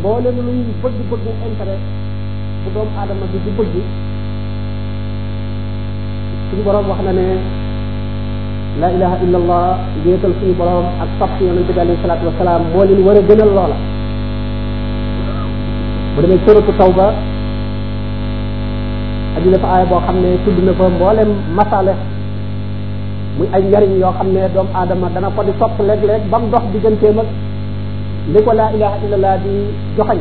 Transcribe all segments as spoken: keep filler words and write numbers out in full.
mboolem luy bëgg-bëggu intérêt bu doomu aadama bi di bëgg suñu borom wax na ne la ilaha illa allah wéetal suñu borom ak topp yonente bi alayhi salaatu wasalaam moo leen war a gënal loola bu demee suratu tawba aju na fa aaya boo xam ne tudd na fa mboolem masale muy ay njariñ yoo xam ne doomu aadama dana ko di topp léeg-léeg ba mu dox digganteem ak li ko laa ilaha illallah di joxañ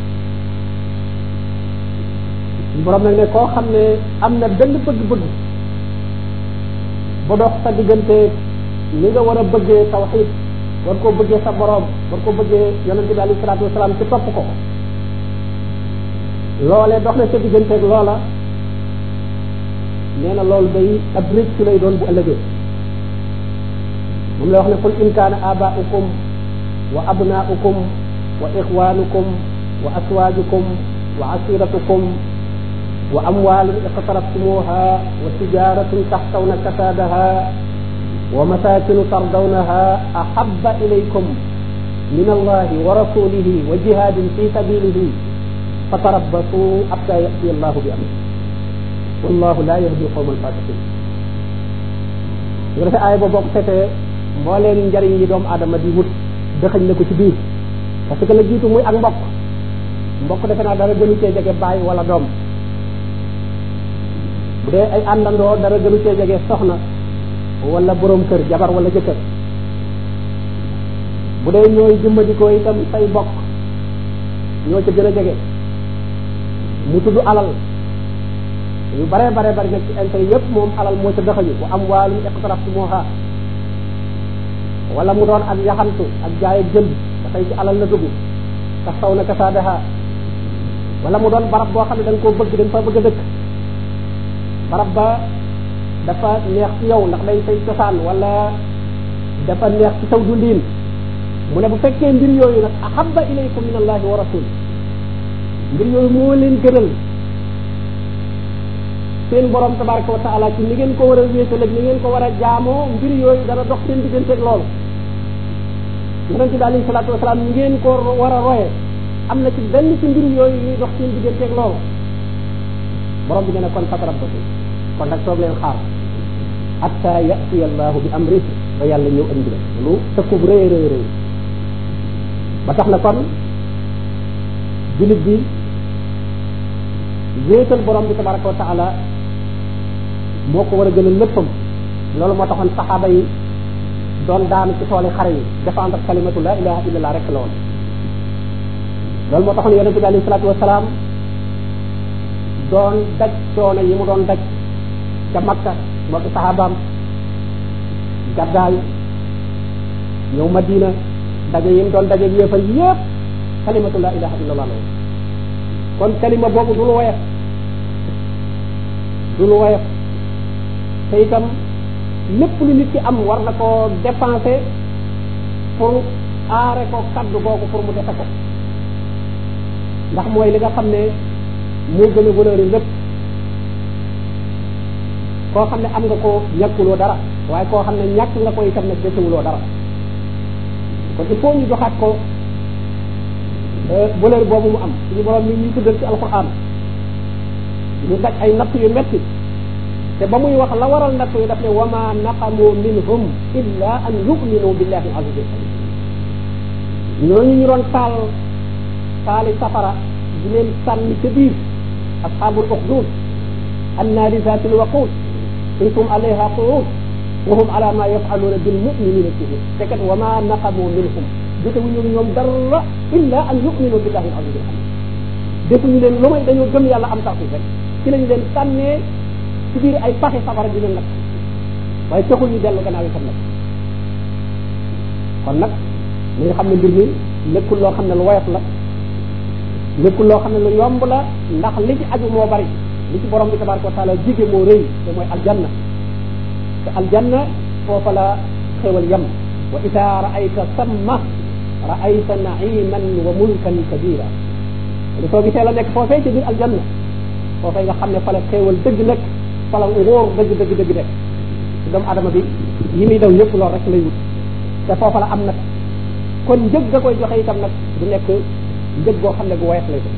borom nag ne koo xam ne am na benn bëgg-bëgg ba dox sa diggante ni nga war a bëggee tawxid war koo bëggee sa borom war koo bëggee yonente bi alayhi salaatu wasalaam ci topp ko loolee dox na sa digganteeg loola nee na loolu day ab rëcc lay doon bu ëllëgee moom lay wax ne qul in kaana abaa'ukum wa abnaa'ukum wa ixwaanukum wa aswaajukum wa asiratukum wa amwaalun iqtaraftumuuha wa tijaaratun taxtawna kasaadaha wa masaakinu tardawnaha ahabba ilaykum min allahi wa rasulihi wa jihaadin fi sabilihi fatarabbasu hatta ya'tiya allahu bi amrihi wallahu la yahdi qawma alfasiqin nga defee aaya boobu boo ko seetee mbooleem njariñ yi doomu aadama di wut dëxëñ na ko ci biir parce que la jiitu muy ak mbokk mbokk defe naa dara gënu cee jege baay wala doom bu dee ay àndandoo dara gënu cee jege soxna wala borom kër jabar wala jëkkër bu dee ñooy dimbandikoo itam say mbokk ñoo ca gën a jege mu tudd alal yu bare bare bari nag ci intérêt yëpp moom alal moo ca dëxañu bu am waalum iqtaraftumuuha wala mu doon ak yaxantu ak jaay ak jënd dafay ci alal la dugg tax taw na kasaadaha wala mu doon barab boo xam ne da nga koo bëgg da nga fa bëgg a dëkk barab ba dafa neex ci yow ndax day say cosaan wala dafa neex ci saw dundin mu ne bu fekkee mbir yooyu nag ahabba ilaykum min allahi wa rasul mbir yooyu moo leen gënal seen borom tabaraka wa taala ci ni ngeen ko war a wéetal ak ni ngeen ko war a jaamoo mbir yooyu dana dox seen digganteeg loolu yonente bi alayhi salaatu wasalaam ni ngeen ko war a roye am na ci benn ci mbir yooyu yuy dox seen digganteeg loolu borom bi nee na kon fatarabbatu kon nag toog leen xaar hatta ya'tiya allahu bi amrihi ba yàlla ñëw andi la lu tëkkub rëy rëy rëy ba tax na kon jullit bi wéetal borom bi tabaraka wa taala moo ko war a gënal léppam loolu moo taxoon saxaaba yi doon daanu ci tooli xare yi défendre kalimatu la ilaha illallah rek la woon loolu moo taxoon yonente bi alayhi salaatu wasalaam doon daj coono yi mu doon daj ca Makka moo ki saxaabaam gàddaayu ñëw Madina daje yi mu doon daje yéefar yépp kalimatu la ilaha illallah la woon kon kalima boobu du lu woyof du lu woyof te itam lépp lu nit ki am war na koo dépenser pour aare ko kaddu googu pour mu defe ko ndax mooy li nga xam ne moo gën a valeur yi lépp koo xam ne am nga ko ñàkkuloo dara waaye koo xam ne ñàkk nga ko itam nag desewuloo dara kon il faut ñu joxaat ko valeur boobu mu am suñu borom mi ñuy tuddal ci alquran ñu daj ay natt yu metti te ba muy wax la waral natt yi daf ne wa ma naqamu minhum illa an yuminu billahi al-aziz al-hakim ñooñu ñu doon taal taali safara di leen sànni ca biir ashabul uxdud annaari zati lwaqud intum alayha qu'ud wa hum ala ma yaf'aluna bil mu'minina shuhud te kat wa ma naqamu minhum jotewuñu ñoom dara illa an yuminu billahi al-aziz al-hakim defuñu leen lu may dañoo gëm yàlla am tawfiq rek ci lañu leen sànnee ci biir ay paxe safara di leen nag waaye taxul ñu dellu gannaaw itam nag kon nag li nga xam ne mbir mi nekkul loo xam ne lu woyof la nekkul loo xam ne lu yomb la ndax li ci aju moo bari li ci borom bi tabaraka wa taala jige moo rëy te mooy aljanna te aljanna foofa la xéwal yam wa ida raayta samma raayta naiman wa mulkan kabira li soo gisee la nekk foofee ci biir aljanna foofee nga xam ne fa la xéwal dëgg nekk fa la ngóor dëgg dëgg dëgg nekk ci doomu adama bi yi muy daw yëpp loolu rek lay wut te foofa la am nag kon njëg ga koy joxe itam nag du nekk njëg boo xam ne gu woyof lay ko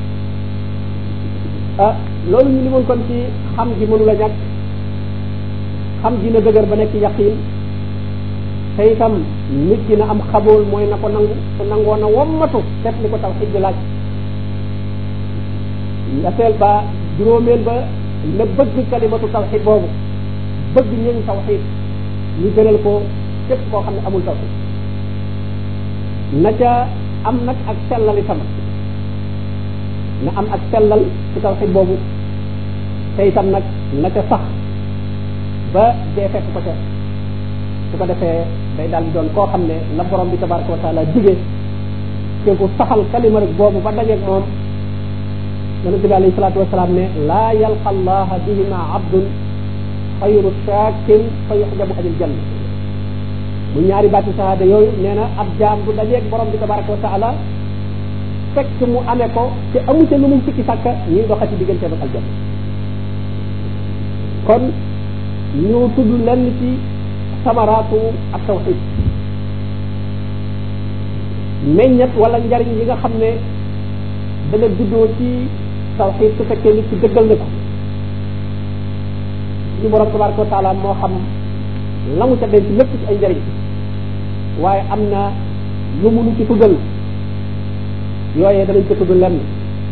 ah loolu ñu limoon kon ci xam gi mënu la ñàkk xam gi na dëgër ba nekk yaqiin te itam nit ki na am xabool mooy na ko nangu su nangoo na wommatu def li ko tawxiid di laaj ñetteel ba juróomeel ba na bëgg kalimatu tawxiid boobu bëgg ñëñ tawxiid ñu gënal ko képp koo xam ne amul tawxiid na ca am nag ak sellal itam na am ak sellal ci tawxiid boobu te itam nag na ca sax ba dee fekk ko ca su ko defee day daal di doon koo xam ne la borom bi tabaraka wa taala jigee te ko saxal kalima rek boobu ba dajeeg moom yonente bi alayhi salaatu wasalaam ne laa yalqa allaha bihima abdun xayru shakin fa yuxjabu anil janna mu ñaari baati sahaada yooyu nee na ab jaam du dajeeg borom bi tabaraka wa taala fekk mu amee ko te amu ca lu muy sikki sàkka ñuy doxa ci diggante ak aljanna kon ñu tudd lenn ci samaraatu ak tawxid meññat wala njariñ yi nga xam ne dana juddoo ci tawxid su fekkee nit ci dëggal na ko suñu borom tabaraka wa taala moo xam la mu ca denc lépp ci ay njariñ waaye am na lu mu nu ci tuddal yooyee danañ ko tudd lenn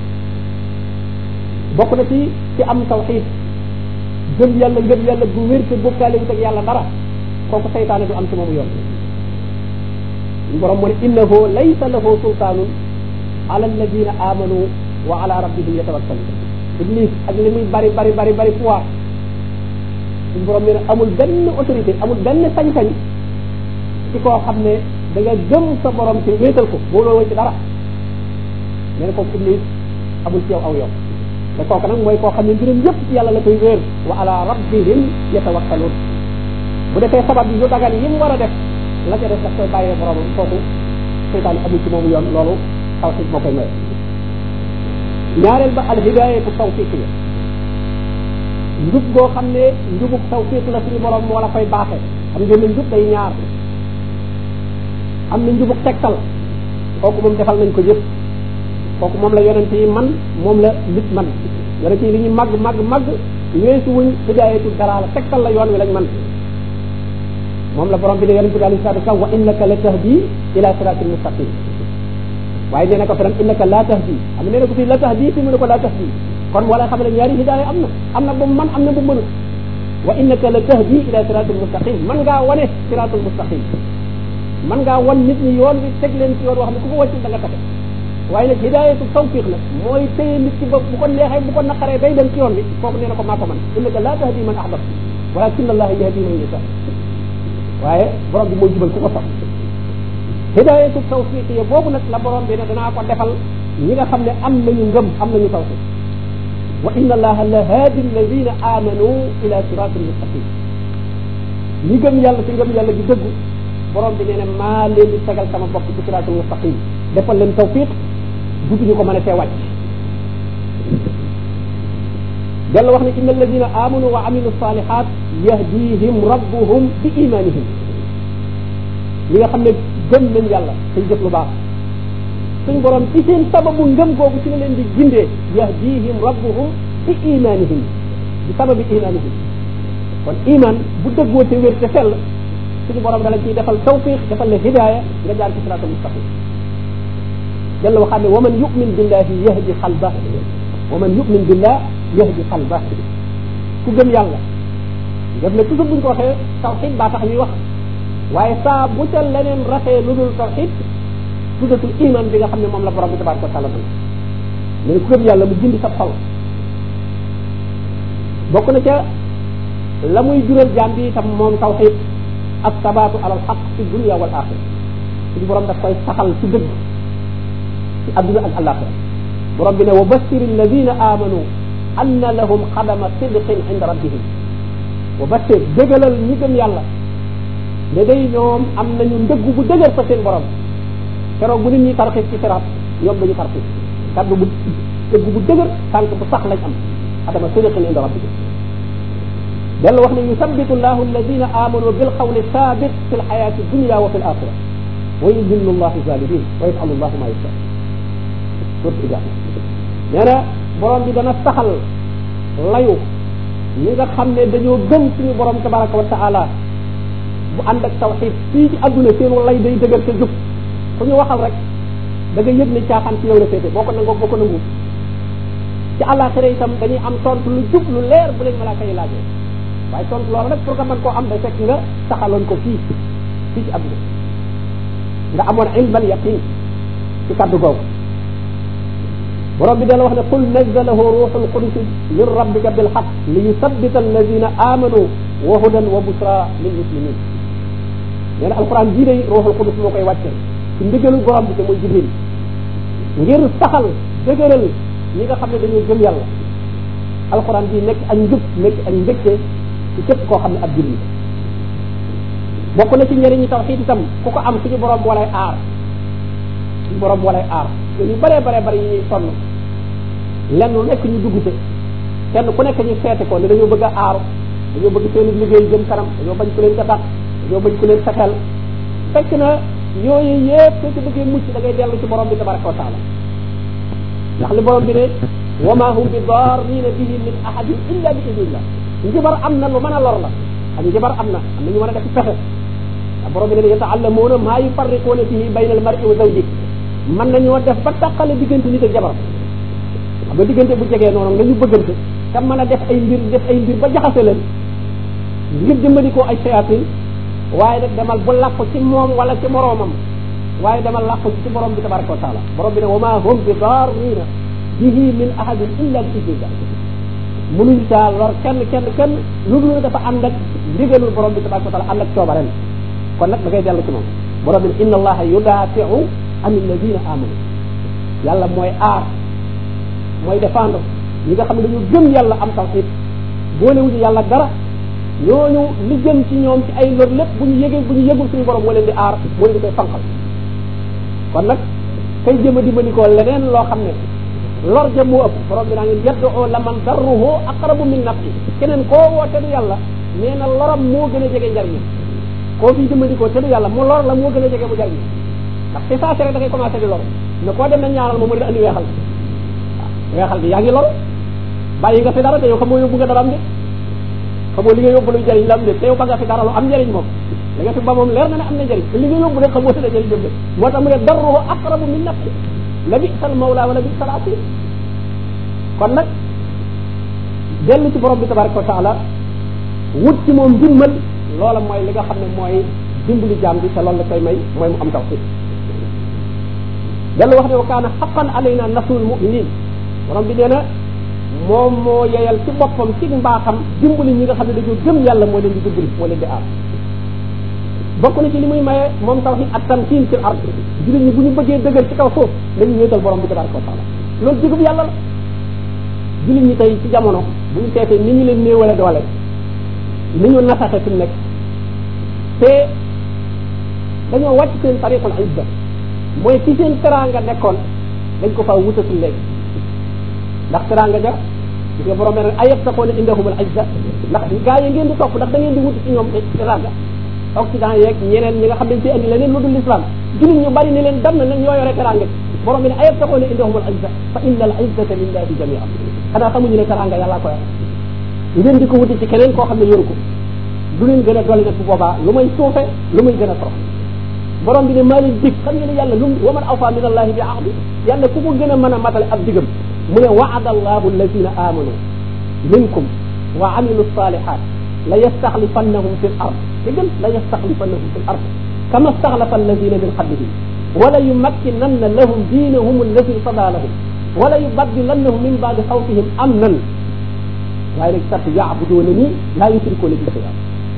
bokk na ci ci am tawxid gëm yàlla ngëm yàlla gu wér te bokkaale wut ak yàlla dara kooku seytaane du am ci moomu yoon suñu borom mu ne innahu laysa lahu sultaanun ala alladina amanu wa ala rabbihim yatawakkalun iblis ak li muy bari bari bari bari pouvoir suñu borom nee na amul benn autorité amul benn sañ-sañ ci koo xam ne da nga gëm sa borom ci wéetal ko booloo ci dara nee na kooku iblis amul ci yow aw yoon te kooku nag mooy koo xam ne mbirum yëpp ci yàlla la koy wéer wa ala rabbihim yatawakkalun bu defee sabab yi yu dagan yi mu war a def la ca def daf koy bàyyee boromam kooku seytaan amul ci moomu yoon loolu tawxiid moo koy maye ñaareel ba alhidaayatu tawfiqiya njub goo xam ne njubug tawfiq la suñu borom moo la koy baaxee xam ngeen ne njub day ñaar am na njubug tegtal kooku moom defal nañ ko yëpp kooku moom la yonente yi man moom la nit man yonente yi li ñu màgg màgg màgg weesu wuñ hidaayatu dara la tegtal la yoon wi lañ man moom la borom bi ne yonente bi alayhi salatu wasallam wa innaka la tahdi ila siratin mustaqim waaye nee na ko fi nag innaka la tahdi xam ne nee na ko fii la tahdi fi mu ne ko la tahdi kon wala xam ne ñaari hidaaya am na am na bu man am na bu mënut wa innaka la tahdi ila siratin mustaqim man ngaa wane siratul mustaqim man ngaa wan nit ñi yoon bi teg leen ci yoon wax ne ku ko wàcc da nga taxe waaye nag hidaayatu tawfiq la mooy téye nit ci bopp bu ko neexee bu ko naqaree day dem ci yoon bi kooku nee na ko maa ko man innaka la tahdi man ahbab walakin allaha yahdi man yasha waaye borom bi mooy jubal ku ko sax hidaayatu tawfiq yi boobu nag la borom bi ne danaa ko defal ñi nga xam ne am nañu ngëm am nañu tawfiq wa inna allaha la haadi alladina amanu ila siratin mustaqim ñi gëm yàlla ci ngëm yàlla gi dëggu borom bi nee na maa leen di tegal sama bopp ci siratul mustaqim defal leen tawfiq dutuñu ko mën a fee wàcc jalla wax ne inna alladina amanu wa amilu salihat yahdihim rabbuhum bi imanihim ñi nga xam ne gëm nañ yàlla tey jëf lu baax suñ borom ci seen sababu ngëm googu ci la leen di gindee yahdihim rabbuhum bi imanihim bi sababi imanihim kon iman bu dëggoo te wér te sell suñu borom dala ciy defal tawfiq defal la hidaaya nga jaar ci siratal mustaqim jalla waxaat ne wa man yu'min billahi yahdi qalbah wa man yu'min billah yahdi qalbah ku gëm yàlla gëm ne toujours buñ ko waxee tawxid baa tax ñuy wax waaye saa bu ca leneen rafee lu dul tawxid tuddatul iman bi nga xam ne moom la borom bi tabaraka wa taala ne ku gëm yàlla mu jindi sa xol bokk na ca la muy jural jaam bi itam moom tawxid ak sabaatu alal xaq fi dunia wal axira suñu borom daf koy saxal ci dëgg ci adduna ak alaxira borom bi ne wa bassir alladina amanu anna lahum qadama sidqin inda rabbihim wa bassir dëggalal ñi gëm yàlla ne day ñoom am nañu ndëggu bu dëgër fa seen borom keroog bu nit ñi tarxis ci siraat ñoom dañu tarxis kaddu bu dëggu bu dëgër tànk bu sax lañ am qadama sidqin inda rabbihim dal wax ne yusabbitu llahu alladina amanu bil qawli sabit fi l xayati dunia wa fi l axira wa yudillu llahu zalimin wa yafalu llahu ma yasha sourate Ibrahima nee na borom bi dana saxal layu ñi nga xam ne dañoo gëm suñu borom tabaraka wa taala bu ànd ak tawxid fii ci adduna seenu lay day dëgër te jub ku ñu waxal rek da nga yëg ne caaxaan ci yow la féete boo ko nangoo boo ko nangu ci àllaaxira itam dañuy am tontu lu jub lu leer bu leen malaaka yi laajee waaye tontu loolu nag pour nga mën koo am day fekk nga saxaloon ko fii fii ci adduna nga amoon ilmal yaqin ci kaddu googu borom bi dala wax ne qul nazzalahu ruuxul qudus min rabbika bil haqq li yusabbita alladina amanu wa hudan wa busra lil muslimin nee na alquran jii day ruuxul qudus moo koy wàcce ci ndigalu borom bi te mooy jibril ngir saxal dëgëral ñi nga xam ne dañuy gëm yàlla alquran bii nekk ak njub nekk ak mbégte ci képp koo xam ne ab jullit bokk na ci njëriñu tawxiid itam ku ko am suñu borom moo lay aar suñu borom moo lay aar yu bëree bare bëri yi ñuy sonn lenn lu nekk ñu dugg te kenn ku nekk ñu seete ko ne dañoo bëgg a aaru dañoo bëgg seen liggéey jëm kanam dañoo bañ ku leen ca dàq dañoo bañ ku leen fexeel fekk na yooyu yëpp soo ci bëggee mucc da ngay dellu ci borom bi tabaraka wa taala ndax li borom bi ne wa ma hum bi darrina bihi min ahadin illa bi idnillah njibar am na lu mën a lor la xam njibar am na am na ñu mën a def pexe ndax borom bi ne yata'allamuuna maa yufarriquuna bihi bayna al mar'i wa zawjihi mën nañoo def ba tàqale diggante nit ak jabar xam nga diggante bu jegee noonu nga ñu bëggante te mën a def ay mbir def ay mbir ba jaxase leen ngir jëmbandikoo ay sayaatin waaye nag demal bu làqu ci moom wala ci moroomam waaye demal làqu ci borom bi tabaraka wa taala borom bi ne wa ma hum bi darrina bihi min ahadin illa bi idnillah mënuñ saa lor kenn kenn kenn lu dul dafa ànd ak ndigalul borom bi tabaraka wa taala ànd ak coobareen kon nag da ngay dellu ci moom borom bi ne inna allaha yudafi'u an alladina amanu yàlla mooy aar mooy défendre ñi nga xam ne dañu gëm yàlla am tawhid boolewuñu yàlla dara ñooñu li gën ci ñoom ci ay lor lépp bu ñu yëgee bu ñu yëgul suñu borom moo leen di aar moo leen di koy fanqal kon nag kay jëm a dimbali ko leneen loo xam ne lor ja moo ëpp borom bi naa ngeen yad'u laman darruhu aqrabu min naf'i keneen koo woo te du yàlla nee na loram moo gën a jege njariñam koo fi dimbandikoo te du yàlla mu lor la moo gën a jege mu jariñ ndax ci saa si rek da ngay commencé di lor ne koo dem na ñaanal moom mu ne andi weexal waaw weexal bi yaa ngi lor bàyyi nga fi dara te yow xamoo yóbbu nga dara am de xamoo li nga yóbbu luy jëriñ la am de te yow ba nga fi dara lu am njëriñ moom li nga fi ba moom leer na ne am na njëriñ te li nga yóbbu rek xamoo si ne njëriñ jëm de moo tax mu ne darruhu aqrabu min nafsi la bi'sal mawla wala bi'sal asir kon nag dellu ci borom bi tabaraka wa taala wut ci moom ndimbal loola mooy li nga xam ne mooy dimbali jaam bi te loolu la koy may mooy mu am tawfiq dellu wax ne wa kaana haqqan alayna nasrul mu'minin borom bi nee na moom moo yeyal ci boppam ci mbaaxam dimbali ñi nga xam ne dañoo gëm yàlla moo leen di dimbali moo leen di aar bokk na ci li muy maye moom tawhid ak tamkin fil ard jullit ñi bu ñu bëggee dëgër ci kaw suuf dañu wéetal borom bi tabaraka wa taala loolu jigub yàlla la jullit ñi tey ci jamono bu ñu seetee ni ñu leen néewale doole ni ñu nasaxe fi mu nekk te dañoo wàcc seen tariqul izza mooy ci seen teraanga nekkoon dañ ko faa wutatul léegi ndax teraanga ja gis nga borom ne ayabtaquuna indahumul izza ndax gaa yi ngeen di topp ndax da ngeen di wuti ci ñoom teraanga occident yeeg ñeneen ñi nga xam dañ ci andi leneen lu dul l'islam jullit ñu bari ni leen dem na nañ ñoo yore teraanga borom bi ne ayabtaquuna indahumul izza fa inna al izzata lillahi jami'an xanaa xamuñu ne teraanga yàllaa ko yor ngeen di ko wuti ci keneen koo xam ne yoru ko du leen gën a dolli nag bu boobaa lu may suufe lu muy gën a torox borom bi ne maa leen dig xam ngeen ne yàlla lu wa man awfa min allahi bi ahdi yàlla ku ko gën a mën a matale ab digam mu ne wa'ada allahu alladina amanu minkum wa amilu salihat la yastaxlifannahum fi l ard te gën la yastaxlifannahum fi l ard kama staxlafa alladina min qablihim wala yumakkinanna lahum diinahum alladi irtada lahum wala yubaddilannahum min baadi xawfihim amnan waaye nag sart yaabuduuna nii laa yusrikuuna bi shay'an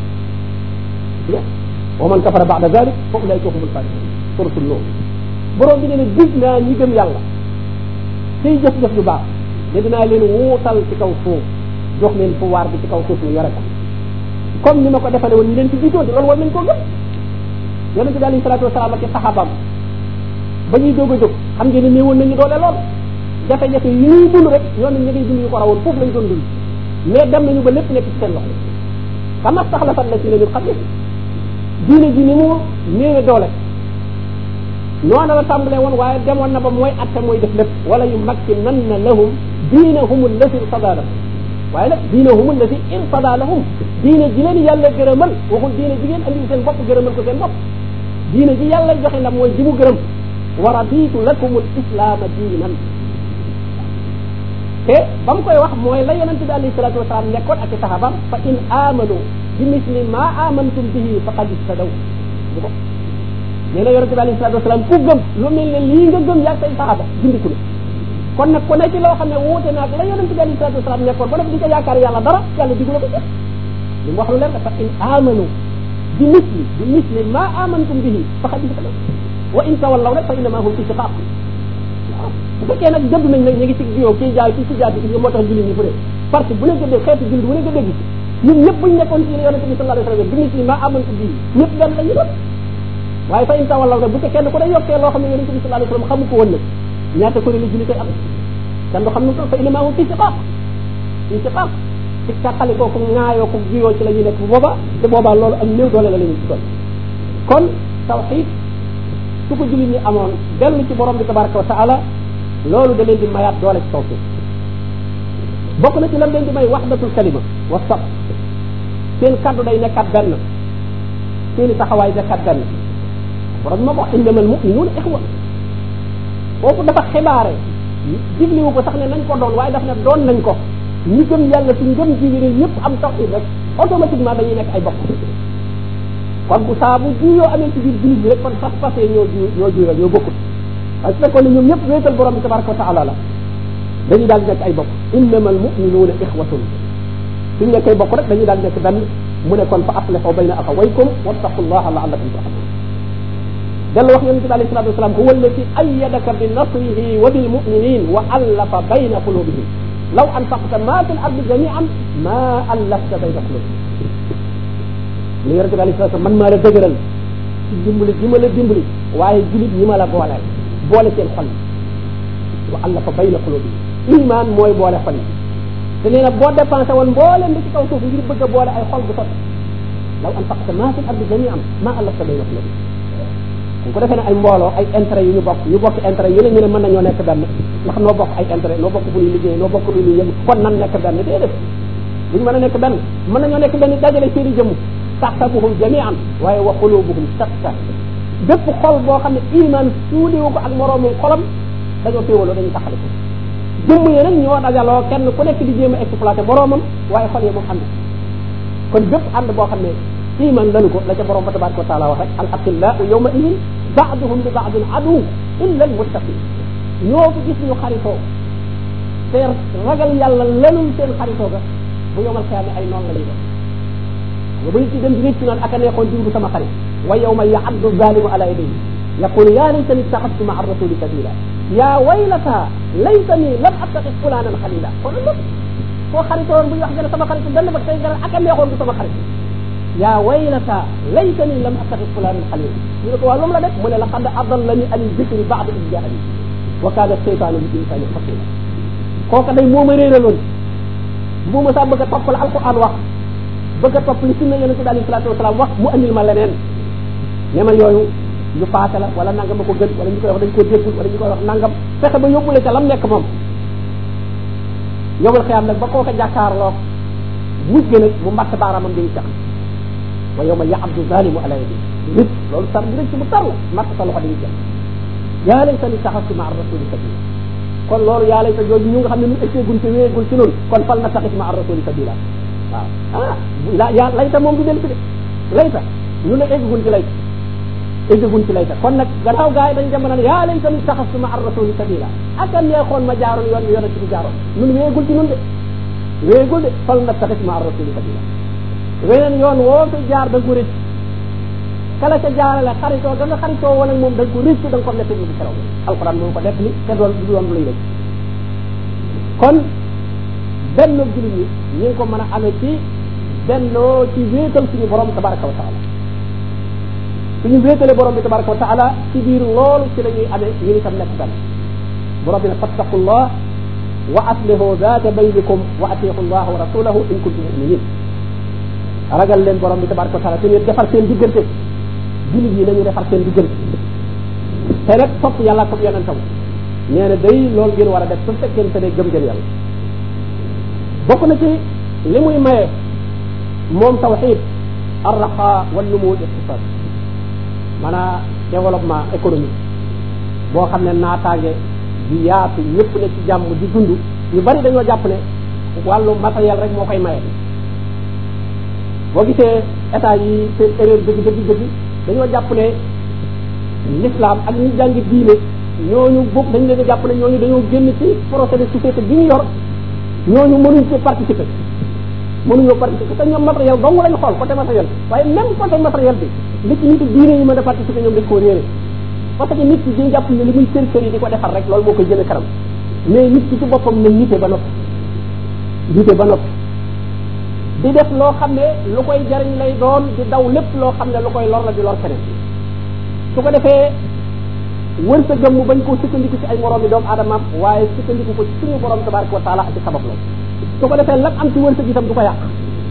wa man kafara ba'da dalik fa ulaika humul fasiqun suratul nuur borom bi ne ne gis naa ñi gëm yàlla tey jëf-jëf ju baax ne dinaa leen wuutal ci kaw suuf jox leen pouvoir bi ci kaw suuf ñu yore ko comme ni ma ko defale woon ñi leen ci jiitoon loolu war nañ koo gëm yonente bi alayhi salaatu wasalaam ak saxaabaam ba ñuy doog a jóg xam ngeen ne néewoon nañu doole lool jafe-jafe yi ñuy dund rek ñoom ñu ngi dund yu ko rawoon foofu lañ doon dund mais dem nañu ba lépp nekk ci seen loxo kama staxlafa allazina min qablihim diine ji ni mu néewe doole noonu la tàmbalee woon waaye demoon na ba mooy atte mooy def lépp wala yu makkinanna lahum diinahum allati irtada lahum waaye nag diinahum allati irtada lahum diine ji leen yàlla gërëmal waxul diine ji ngeen andi seen bopp gërëmal ko seen bopp diine ji yàlla joxe ndam mooy ji mu gërëm wa raditu lakum al islaama diinan te ba mu koy wax mooy la yonente bi alayhi salatu wasalaam nekkoon ak i saxaabam fa in amanu bi misli ma amantum bihi faqad ihtadaw bu ko nee na yonente bi alayhi salatu wasalaam ku gëm lu mel ne lii nga gëm yaa say saxaaba gindiku la kon nag ku ne ci loo xam ne wuute naag la yonente bi alayhi salatu wasalaam nekkoon ba def di ko yaakaar yàlla dara yàlla diggu la ko ci li mu wax lu leen fa in amanu bi misli bi misli ma amantum bihi faqad ihtadaw wa in tawallaw rek fa innama hum fi shiqaq waaw bu fekkee nag gëdd nañ nag ñu ngi ci bio kii jaay kii ci jaay bi moo tax jullit ñi fu dee parce que bu ne gëddee xeetu jullit bu ne gëddee gis ñun ñëpp buñ nekkoon ci yonente bi sallallahu alayhi wasallam bi misli ma amantum bihi ñëpp benn la ñu doon waaye fa in tawallaw nag bu ko kenn ku ne yokkee loo xam ne yonente bi sallallahu alayhi wasallam xamu ko woon nag ñaata kuréel yi julli koy am kenn du xam ne fa innama hum fi shiqaq fi shiqaq ci càqali kooku ŋaayoo ko jiyoo ci la ñuy nekk bu boobaa te boobaa loolu ak néew doole la la ñu ci doon kon tawxiid su ko jullit ñi amoon dellu ci borom bi tabaraka wa taala loolu da leen di mayaat doole ci kaw suuf bokk na ci lan leen di may waxdatul kalima wa sab seen kaddu day nekkat benn seen i taxawaay nekkat benn borom ma wax innamal mu'minuuna ixwa foofu dafa xibaare digliwu ko sax ne nañ ko doon waaye daf ne doon nañ ko ñi gëm yàlla su ngëm ji wéré ñëpp am tawhid rek automatiquement dañuy nekk ay bokk kon bu saa bu juyoo amee ci biir jullit bi rek kon fas fasee ñoo ju ñoo juyoo ñoo bokkut waaye su fekkoon ne ñoom ñëpp wéetal borom bi tabaraka wa taala la dañuy daal nekk ay bokk innamal mu'minuuna ixwatun suñ nekkay bokk rek dañuy daal nekk benn mu ne kon fa aslihu bayna axawaykum wattaqullaha la'allakum turhamun dalla wax yonente bi alayhi salatu wasalam huwa allati ayyadaka bi nasrihi wa bil mu'minin wa allafa bayna qulubihim law anfaqta ma fil ardi jami'an ma allafta bayna qulubihim li yonente bi alayhi salatu wasalam man maa la dëgëral ci dimbali gi ma la dimbali waaye julit ñi ma la booleel boole seen xol yi wa allafa bayna qulubihim iman mooy boole xol yi te nee na boo dépensé woon mbooleem li ci kaw suuf ngir bëgg a boole ay xol bu sot law anfaqta ma fil ardi jami'an ma allafta bayna qulubihim bu ko defee ne ay mbooloo ay intérêt yu ñu bokk ñu bokk intérêt yu ne ñu ne mën nañoo nekk benn ndax noo bokk ay intérêt noo bokk bu ñuy liggéey noo bokk lu ñuy yëngu kon nan nekk benn déedéet duñ mën a nekk benn mën nañoo nekk benn dajale seeni jëmm taxsabuhum jami'an waaye wa qulubuhum shatta bépp xol boo xam ne iman suudiwu ko ak moroomum xolam dañoo féewaloo dañuy taxale ko jëmm yi nag ñoo dajaloo kenn ku nekk di jéem a exploité moroomam waaye xol yi moom ànd kon bépp ànd boo xam ne iman lanu ko la ca borom ba tabaraka wa taala wax rek al aqillau yawma idin ba'duhum li ba'din adu illa al muttaqin ñoo ko gis ñu xaritoo te ragal yàlla lenul seen xaritoo ga bu yomal xiyaama ay noon la ñuy def nga bëri ci dem di rëcc naan ak a neexoon diw du sama xarit wa yawma ya'addu zalimu ala yadayhi yaqulu ya laytani ittaxadtu ma'a rasuli sabila ya waylata laytani lam attaxid fulanan xalila kon nag koo xaritoon bu ñu wax gën sama xarit benn ba tey gën ak a neexoon du sama xarit yaa waylata laytani lam attaxid fulanan xalila ñu ne ko waa lu mu la def mu ne laqad adallani an dikri ba'da id jaani wa kaana seytaanu lil insaani xasula kooka day moo ma réeraloon bu ma saa bëgg a topp la alquran wax bëgg a topp li sunna yonente bi alayhi salaatu wasalaam wax mu andil ma leneen ne ma yooyu ñu paase la wala nangam ma ko gën wala ñu koy wax dañ ko déggul wala ñu koy wax nangam fexe ba yóbbule ca lam nekk moom yowal xiyaam nag ba kooka jàkkaarloo mujj ga nag mu mbatt baaraamam dañu sax wa yawma ya'addu zalimu ala yadi nit loolu tar bi rek ci bu tar la matt sa loxo dañuy jël yaa laytani ittaxadtu ma'a rasuli sabila kon loolu yaa layta jooju ñu nga xam ne ñu ëcceeguñ te wéegul ci noonu kon fal nattaxid ma'a rasuli sabila waaw ah la yaa layta moom du del fi de layta ñu ne egguñ ci layta egguñ ci layta kon nag gannaaw gaa yi dañ dem naan yaa laytani ittaxadtu ma'a rasuli sabila ak a neexoon ma jaaroon yoon bi yonent bi jaaroon ñun wéegul ci ñun de wéegul de fal nattaxid ma'a rasuli sabila weneen yoon woo fi jaar da nga ko rëcc kala ca jaarale xaritoo da nga xaritoo woon ak moom da nga ko rëcc da nga ko nekk ni bu keroog alquran moom ko def ni te doon du doon luy rëcc kon benn jullit ñi ñu ngi ko mën a amee ci bennoo ci wéetal suñu borom tabaraka wa taala suñu wéetale borom bi tabaraka wa taala ci biir loolu ci la ñuy amee ñu itam nekk benn borom bi ne fattaqullah wa aslihu zaata baynikum wa atiqu allah wa rasulahu in kuntum muminin ragal leen borom bi tabaraka wa taala te ngeen defar seen diggante jullit yi nañu defar seen diggante te nag topp yàlla ko yonentam nee na day loolu ngeen war a def su fekkente ne gëm ngeen yàlla bokk na ci li muy maye moom tawxid arraxa wal numu iqtisad maanaam développement économique boo xam ne naataange di yaatu ñëpp ne ci jàmm di dund ñu bari dañoo jàpp ne wàllu matériel rek moo koy maye boo gisee état yi seen erreur dëgg dëgg dëgg dañoo jàpp ne l'islam ak ñi jàngi diine ñooñu bokk dañ leen a jàpp ne ñooñu dañoo génn ci projet de société bi ñu yor ñooñu mënuñ ci participer mënuñoo participer te ñoom matériel dong lañ xool côté matériel waaye même côté matériel bi li ci nit diine yi mën a participer ñoom dañ koo réere parce que nit ki di jàpp ne li muy sër sër yi di ko defar rek loolu moo koy jëlee kanam mais nit ki ci boppam na nite ba noppi nite ba noppi di def loo xam ne lu koy jariñ lay doon di daw lépp loo xam ne lu koy lor la di lor keneen su ko defee wër sa gëm mu bañ koo sukkandiku ci ay moroom yi doomu aadama waaye sukkandiku ko ci suñu borom tabaraka wa taala ak ci sabab loolu su ko defee lam am ci wër sa itam du ko yàq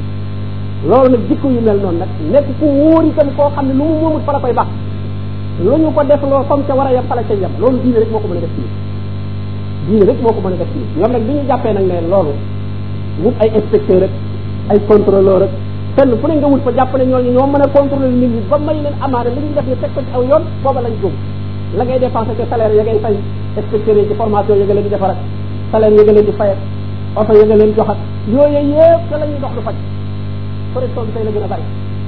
loolu nag jikko yu mel noonu nag nekk ku wóor itam koo xam ne lu mu moomut fa la koy baax lu ñu ko def loo comme ca war a yem fa la ca yem loolu diine rek moo ko mën a def ci diine rek moo ko mën a def ci ñoom nag bi ñu jàppee nag ne loolu wut ay inspecteur rek ay contrôleur rek fenn fu ne nga wut fa jàpp ne ñooñu ñoo mën a contrôler nit ñi ba may leen amaana li ñuy def ñu teg ko ci aw yoon booba lañ jóg la ngay dépensé ci salaire ya ngay fay inspecteurs yi ci formation ya nga leen di defar ak salaire ya nga leen di fay ak oto ya nga leen jox ak yooyu yëpp te la ñuy dox du faj correction bi tey la gën a bari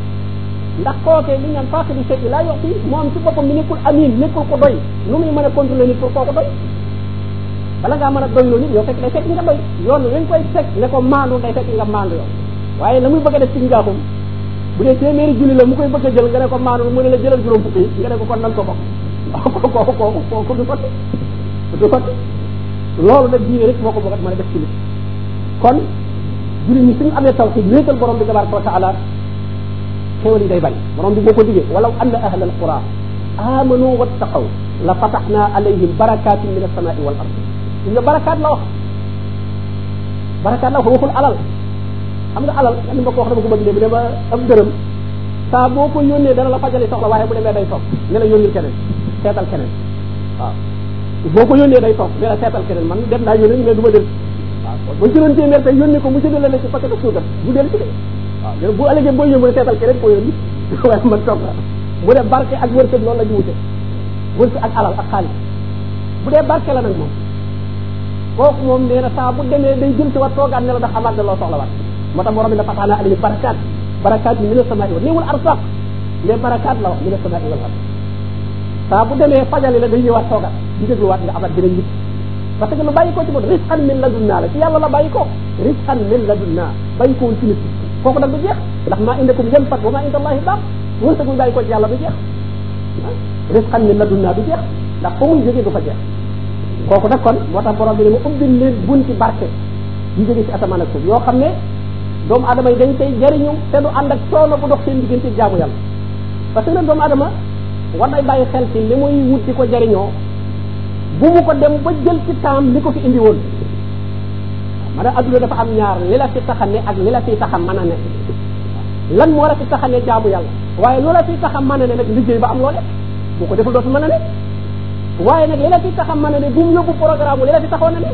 ndax kookee li ñaan fàq di seet yi laa yox ci moom ci boppam mi nekkul amin nekkul ko doy nu muy mën a contrôler nit pour kooku doy bala ngaa mën a doy loo nit yow fekk day fekk nga doy yoon wi nga koy fekk ne ko maandu day fekk nga maandu yow waaye la muy bëgg a def ci njaaxum bu dee téeméeri julli la mu koy bëgg a jël nga ne ko maandu mu ne la jëlal juróom fukki nga ne ko kon nan ko bokk kooku kooku kooku kooku du sotti du sotti loolu nag diine rek moo ko bëgg a mën a def ci nit kon julli ñi suñu amee tawhid wéetal borom bi tabaraka wa taala xéwal yi day bari borom bi moo ko diggee walaw anna ahla alqura amanu wattaqaw la fataxna alayhim barakatin min alsamai wal ard nga barakaat la wax barakaat la wax waxul alal xam nga alal ni ma ko wax dama ko bëgg léegi dama am dërëm saa boo ko yónnee dana la fajali soxla waaye bu demee day toog ne la yónnil keneen seetal keneen waaw boo ko yónnee day toog ne la seetal keneen man dem naa yónnee mais du ma del waaw ba jëloon téeméer tey yónnee ko mu séddale la ci paquet de suukar bu del ci de waaw bu ëllëgee boo yónnee seetal keneen koo yónni waaye man toog na bu dee barke ak wërsëg loolu la ñu wute wërsëg ak alal ak xaalis bu dee barke la nag moom kooku moom nee na saa bu demee day jël ci wat toogaat ne la ndax amaat na loo soxla waat moo tax borom bi la fataana alayhi barakaat barakaat bi mina samaa'i wal néewul arsaq mais barakaat la wax mina samaa'i wal ard saa bu demee fajali la day ñëwaat toogaat di dégluwaat nga amaat beneen nit parce que lu bàyyi ko ci moom rizqan min ladunna la ci yàlla la bàyyi ko rizqan min ladunna bàyyi ko woon ci nit kooku nag du jeex ndax maa indakum yanfad wa maa inda allahi baaq wërsëg bu bàyyi ko ci yàlla du jeex rizqan min ladunna du jeex ndax fa muy jógee du fa jeex kooku nag kon moo tax borom bi ne mu ubbil leen bunti barke yi jóge ci asamaan ak suuf yoo xam ne doomu adama yi dañ koy jariñu te du ànd ak coono bu dox seen diggante jaamu yàlla parce que nag doomu adama war nay bàyyi xel ci li muy wut di ko jariñoo bu mu ko dem ba jël ci temps li ko fi indi woon ma ne adduna dafa am ñaar li la fi taxa ne ak li la fi taxa mën a ne lan moo la fi taxa ne jaamu yàlla waaye lu la fi taxa mën a ne nag liggéey ba am loo def boo ko deful doo fi mën a ne waaye nag li la fi taxa mën a ne bu mu yóbbu programme li la fi taxoon a ne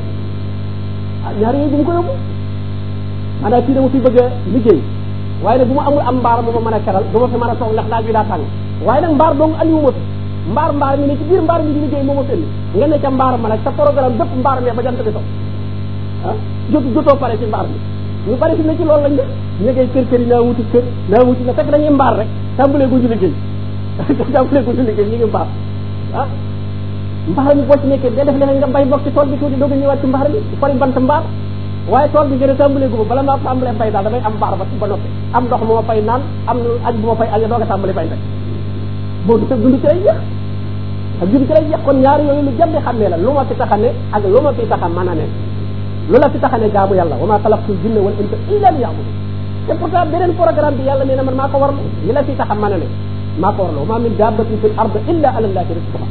ah ñaar yooyu bu mu ko yóbbu maanaam fii dama fi bëgg a liggéey waaye nag bu ma amul am mbaar bu ma mën a keral du ma fi mën a toog ndax daal bi daa tàng waaye nag mbaar dong andiwuma fi mbaar mbaar mi ne ci biir mbaar mi di liggéey moo ma fenn nga ne ca mbaar ma nag sa programme bépp mbaar mee ba jant bi so ah jot jotoo pare ci mbaar mi ñu bari fi ne ci loolu lañ def ñu ngay kër kër yi naa wuti kër naa wuti na fekk dañuy mbaar rek tàmbalee guñu liggéey tàmbalee guñu liggéey ñu ngi mbaar ah mbaar mi boo ci nekkee day def leneen nga bay bokk ci tool bi tuuti doog a ñëwaat ci mbaar mi fari bant mbaar waaye tool bi gën a tàmbalee gu bala maa tàmbalee bay daal damay am mbaar ba ba noppi am ndox bu ma fay naan am añ bu ma fay añee doog a tàmbalee bay rek boo du sa dund ci lay jeex ak dund ci lay jeex kon ñaar yooyu lu jàmbi xàmmee la lu ma fi taxane ak lu ma fi taxa mën a ne lu la fi taxane jaamu yàlla wa ma xalaqtul jinna wal insa illa liya'budun te pourtant beneen programme bi yàlla nee na man maa ko warlu li la fi taxa mën a ne maa ko warlu wa ma min dabbatin fil ard illa ala llahi rizquha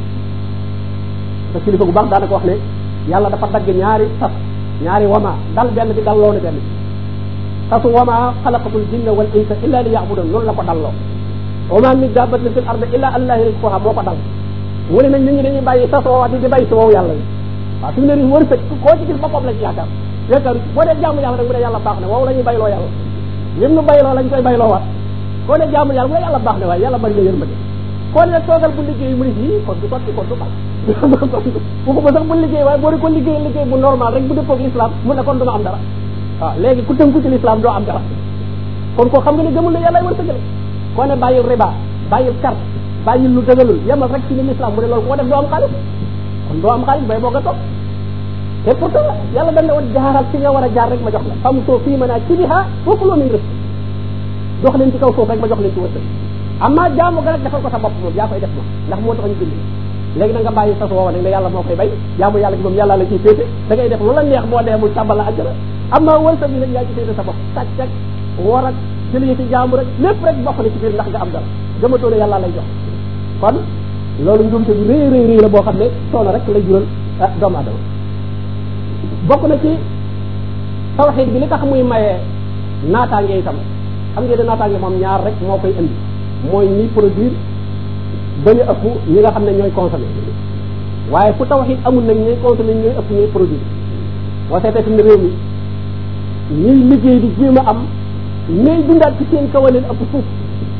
te kilifa gu baax daanaka wax ne yàlla dafa dagg ñaari sas ñaari wama dal benn bi dal loonu benn sasu wama xalaqatul jinna wal insa illa liya'budun loolu la ko dalloo wa ma min dabbatin fil ard illa ala llahi rizquha moo ko dal wala nañ nit ñi dañuy bàyyi sa soowaat yi di bàyyi si wow yàlla yi waaw fi mu ne nii wërsëg koo ci gis boppam la ci yaakaar yaakaar boo dee jaamu yàlla rek bu dee yàlla baax na wow la ñuy bayloo yàlla lim nu bayloo lañ koy bayloo waat koo dee jaamu yàlla bu dee yàlla baax na waaye yàlla bari na yërmande koo dee toogal bu liggéey mu ni fii kon du sotti kon du baax waxu ba sax bu liggéey waaye boo di ko liggéey liggéey bu normal rek bu dëppoog l'islam mun na kon du ma am dara waaw léegi ku tënku ci l'islam doo am dara kon koo xam nga ne gëmul ne yàlla wërsëgale koo ne bàyyil riba bàyyil carte bàyyil lu dëgalul yemal rek ci ni l'islam mu ne loolu koo def doo am xaalis kon doo am xaalis bay boo nga toog te pourtant yàlla dañ ne woon jaaral ci nga war a jaar rek ma jox la fam soo fii mën a ci biha foofu loo muy rëf jox leen ci kaw suuf rek ma jox leen ci wërsëg amma jaamu ga rek defal ko sa bopp moom yaa koy def moom ndax moo tax ñu bind léegi na nga bàyyi sa woowa nag ne yàlla moo koy bay jaamu yàlla gi moom yàlla la ciy féete da ngay def lu la neex boo dee mu tàmbal la àjjana amma wërsëg bi nag yaa ci féete sa bopp sàcc ak war ak jëlee ci jaamu rek lépp rek bokk na ci biir ndax nga am dara gëmatoo ne yàlla lay jox kon loolu njuumte bu rëy rëy rëy la boo xam ne soono rek lay jural ah doomu adama bokk na ci tawxiid bi li tax muy mayee naataange itam xam ngeen ne naataange moom ñaar rek moo koy indi mooy ñi produire bañ a ëpp ñi nga xam ne ñooy consommer waaye fu tawxiid amul nag ñooy consommer ñooy ëpp ñooy produire boo seetee fi mu ne réew mi ñuy liggéey di jéem a am ñooy dundaat ci seen kaw a leen ëpp suuf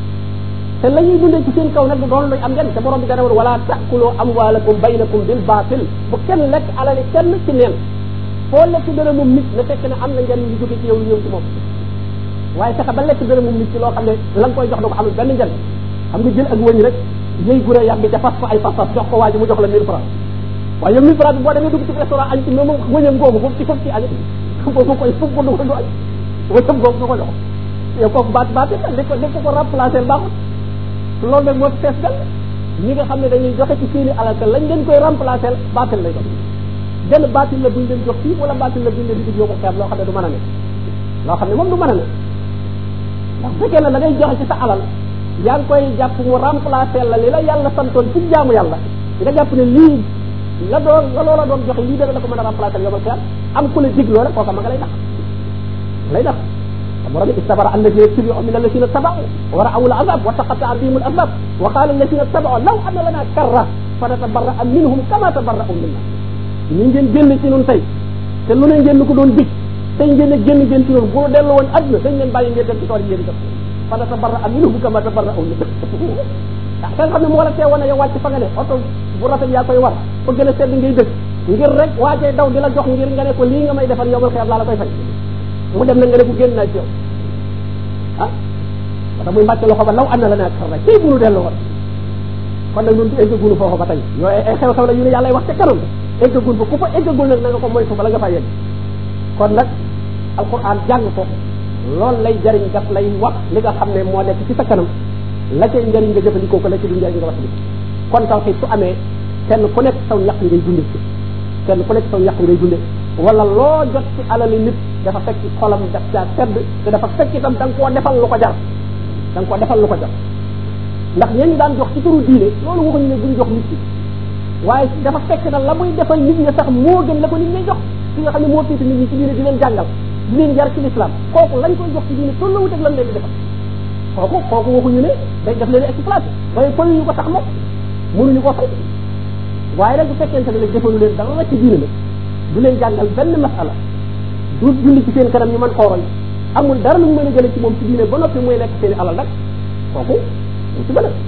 te la ñuy dundee ci seen kaw nag doon luñ am njëriñ te borom bi dana woon wala ta'kulu amwaalakum baynakum bil baatil bu kenn lekk alali kenn ci neen foo lekk dara moom nit na fekk ne am na njëriñ lu jóge ci yow lu ñëw ci moom waaye fexe ba lekk dara moom nit ci loo xam ne la nga koy jox da ko amul benn njëriñ xam nga jël ak wëñ rek yëy gura yàgg ca fas fa ay fas jox ko waa ji mu jox la mille francs waaye yow mille francs bi boo demee dugg ci restaurant añ ci même wëñam googu foofu ci foofu ci añ boobu koy fukk ko du ko du añ wëñam googu nga ko jox yow kooku baat baat li ko li ko ko remplacer baaxul loolu nag moo fees dal ñi nga xam ne dañuy joxe ci seeni alal te lañ leen koy remplacer baatil lay doon benn baatil la buñ leen jox fii wala baatil la buñ leen di dig yoo ko xeeb loo xam ne du mën a ne loo xam ne moom du mën a ne ndax fekkee ne da ngay joxe ci sa alal yaa ngi koy jàpp mu remplacer la li la yàlla santoon ci jaamu yàlla nga jàpp ne lii la doon la loola doon joxe lii dana la ko mën a remplacer yomal xeeb am ku la dig loola kooka ma nga lay nax lay nax borom istabara alladina tubi'u min alladina taba'u wa ra'aw al'azab wa taqatta'a bihim al'asbab wa qala alladina taba'u law anna lana karra fa natabarra'a minhum kama tabarra'u minna ñu ngeen génn ci ñun tey te lu ne ngeen ko doon dig tey ngeen a génn ngeen ci ñun bu dellu woon àdduna dañ leen bàyyi ngeen dem ci tool yi ngeen def fa natabarra'a minhum kama tabarra'u minna ah ka nga xam ne moo la teewoon yow wàcc fa nga ne oto bu rafet yaa koy war ba gën a sedd ngay dëkk ngir rek waajee daw di la jox ngir nga ne ko lii nga may defal yow xeeb laa la koy fay mu dem na nga ne ko génn naa ci yow ah wata muy mbàcc loxo ba law ànd la naa xar rek tey bunu dellu woon kon nag ñun du eggagunu foofu ba tey yooyu ay xew-xew la yu ne yàlla wax te kanam eggagun ba ku fa eggagul nag na nga ko moytu bala nga fa yegg kon nag alquran jàng ko loolu lay jariñ daf lay wax li nga xam ne moo nekk ci sa kanam la cay njëriñ nga jëfandikoo ko la ci du njëriñ nga wax di kon tawxiid su amee kenn ku nekk saw ñaq ngay dunde kenn ku nekk saw ñaq ngay dunde wala loo jot ci alali nit dafa fekk xolam daf caa sedd te dafa fekk itam da nga koo defal lu ko jar da nga koo defal lu ko jar ndax ñeen ñi daan jox ci turu diine loolu waxuñu ne buñ jox nit ki waaye dafa fekk na la muy defal nit ñi sax moo gën la ko nit ñi jox ki nga xam ne moo féete nit ñi ci diine di leen jàngal di leen jar ci l'islam kooku lañ koy jox ci diine toll la wuteeg lan leen di defal kooku kooku waxuñu ne day def leen exploité waaye fay ñu ko tax moom mënuñu ko fay waaye nag bu fekkente ne nag defalu leen dara ci diine nag du leen jàngal benn masala du julli ci seen kanam ñu mën koo roy amul dara lu mu mën a jëlee ci moom ci diine ba noppi muy lekk seen alal nag kooku mu ci bële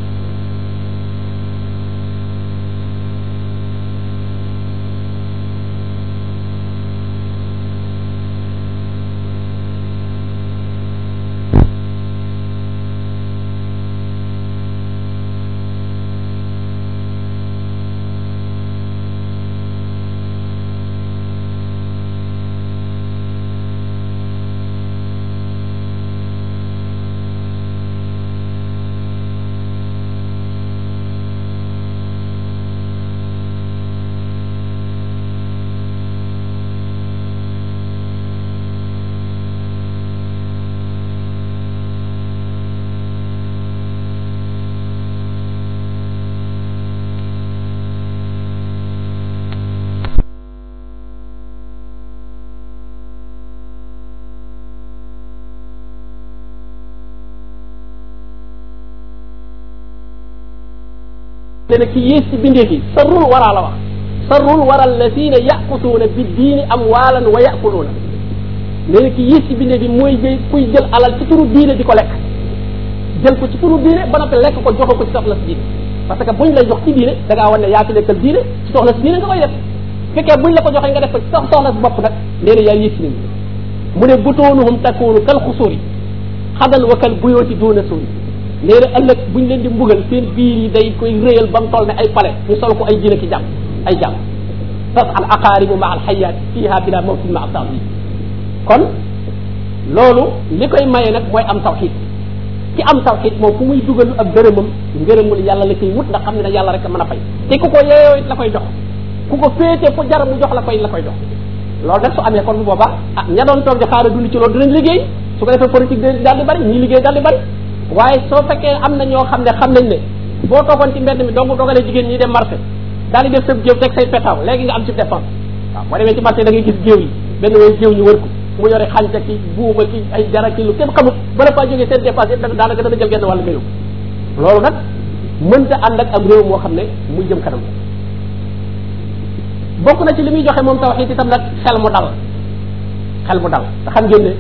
ne ki yées ci bindee fi sarrul waraa la wax sarrul wara alladina yaqutuuna bi diini amwaalan wa yaquluuna nee na ki yées ci bindee fi mooy jëy kuy jël alal ci turu diine di ko lekk jël ko ci turu diine ba noppi lekk ko joxe ko ci soxla si diine parce que buñ lay jox ci diine da ngaa wan ne yaa ci lekkal diine ci soxla si diine nga koy def fekkee buñ la ko joxee nga def ko ci sox soxla si bopp nag nee na yaa yées ci nit ñi mu ne butoonuhum takunu kal xusuuri xadan wa kal buyooti duuna suuri nee na ëllëg buñ leen di mbugal seen biir yi day koy rëyal ba mu toll ne ay pale ñu sol ko ay diine ki jàmm ay jàmm tas al aqaaribu ma al xayaat fiha bila mawtin ma tawi kon loolu li koy maye nag mooy am tawxid ci am tawxid moom fu muy dugal ab gërëmam ngërëmul yàlla la koy wut ndax xam ne ne yàlla rek a mën a fay te ku ko yeeyoo it la koy jox ku ko féete fu jar mu jox la koy la koy jox loolu nag su amee kon bu boobaa ah ña doon toog di xaara dund ci loolu dinañ liggéey su ko defee politique de daal di bari ñii liggéey daal di bari waaye soo fekkee am na ñoo xam ne xam nañ ne boo toogoon ci mbedd mi donc dogalee jigéen ñi dem marché daal di def sa géew teg say pétaw léegi nga am ci dépense waaw boo demee ci marché da ngay gis géew yi benn way géew ñu wër ko mu yore xànca ki buuma ki ay jara ki lu kenn xamul bala faa jógee seen dépense yëpp daanaka dana jël genn wàllu mbéyu loolu nag mënta ànd ak am réew moo xam ne muy jëm kanam bokk na ci li muy joxe moom tawxiid itam nag xel mu dal xel mu dal te xam ngeen ne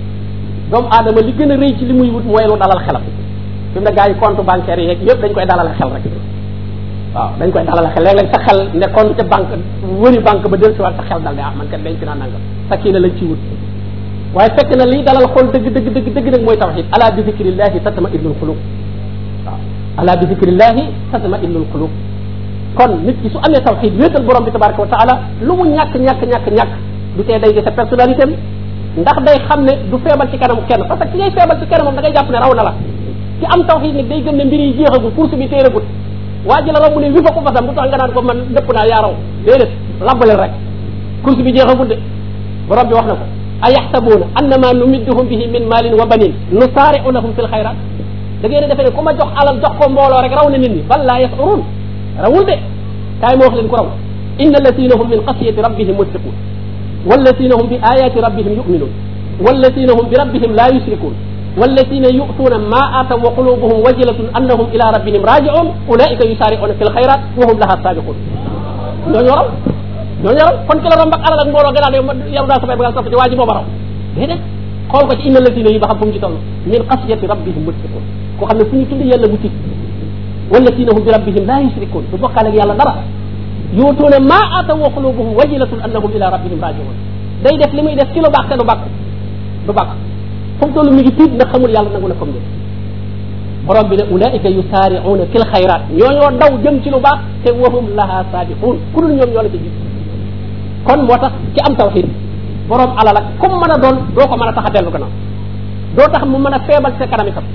doomu aadama li gën a rëy ci li muy wut mooy lu dalal xelam fi mu ne gars yi compte bancaire yeeg yëpp dañ koy dalal xel rek waaw dañ koy dalal xel léeg-léeg sa xel nekkoon ca banque wëri banque ba del si waat sa xel dal ne ah man kat denc naa nangam sa kii na lañ ci wut waaye fekk na liy dalal xol dëgg dëgg dëgg dëgg nag mooy tawxiid ala bi zikrillahi tatma innul qulub waaw ala bi zikrillahi tatma innul qulub kon nit ki su amee tawxiid wéetal borom bi tabaraka wa taala lu mu ñàkk ñàkk ñàkk ñàkk du tee day sa personnalité ndax day xam ne du feebal ci kanam kenn parce que ki ngay feebal ci kanamam da ngay jàpp ne raw na la ki am tawxiid nag day gëm ne mbir yi jeexagul course bi téeragul waa ji la raw mu ne wi fa ko fasam bu tax nga naan ko man dëpp naa yaa raw déedéet lambaleel rek course bi jeexagul de borom bi wax na ko a yaxsabuuna annama numidduhum bihi min maalin wa banin nusaari'u lahum fil xayraat da ngeen di defee ne ku ma jox alal jox ko mbooloo rek raw na nit ñi bal laa yas'uruun rawul de kaay ma wax leen ko raw inna alladina hum min xasiyati rabbihim mushfiqun walladina hum bi ayati rabbihim yuminun walladina hum bi rabbihim la yushrikun walladina yu'tuuna ma aataw wa qulubuhum wajilatun annahum ila rabbihim raji'un ulaika yusari'una fil xayrat wa hum laha sabiqun ñooñu raw ñooñu raw kon ki la romb ak alal ak mbooloo gënaa de yow daa samay bagal topp ci waa ji booba raw déedéet xool ko ci inna alladina yi ba xam fu mu ci toll min xasiyati rabbihim mushfiqun koo xam ne fu ñu tudd yàlla bu tiit walladina hum bi rabbihim la yushrikun du bokkaale ak yàlla dara yuutuuna ma aataw wa qulubuhum wajilatun annahum ila rabbihim raji'un day def li muy def ci lu baax te du bàkk du bàkk fu mu toll mi ngi tiit ndax xamul yàlla nangu na comme ni borom bi ne ulaika yusaari'una fil xayraat ñooñoo daw jëm ci lu baax te wahum laha saabiquun ku dul ñoom ñoo la ci gis kon moo tax ci am tawxiid borom alal ak comme mën a doon doo ko mën a tax a dellu gannaaw doo tax mu mën a feebal sa kanam itam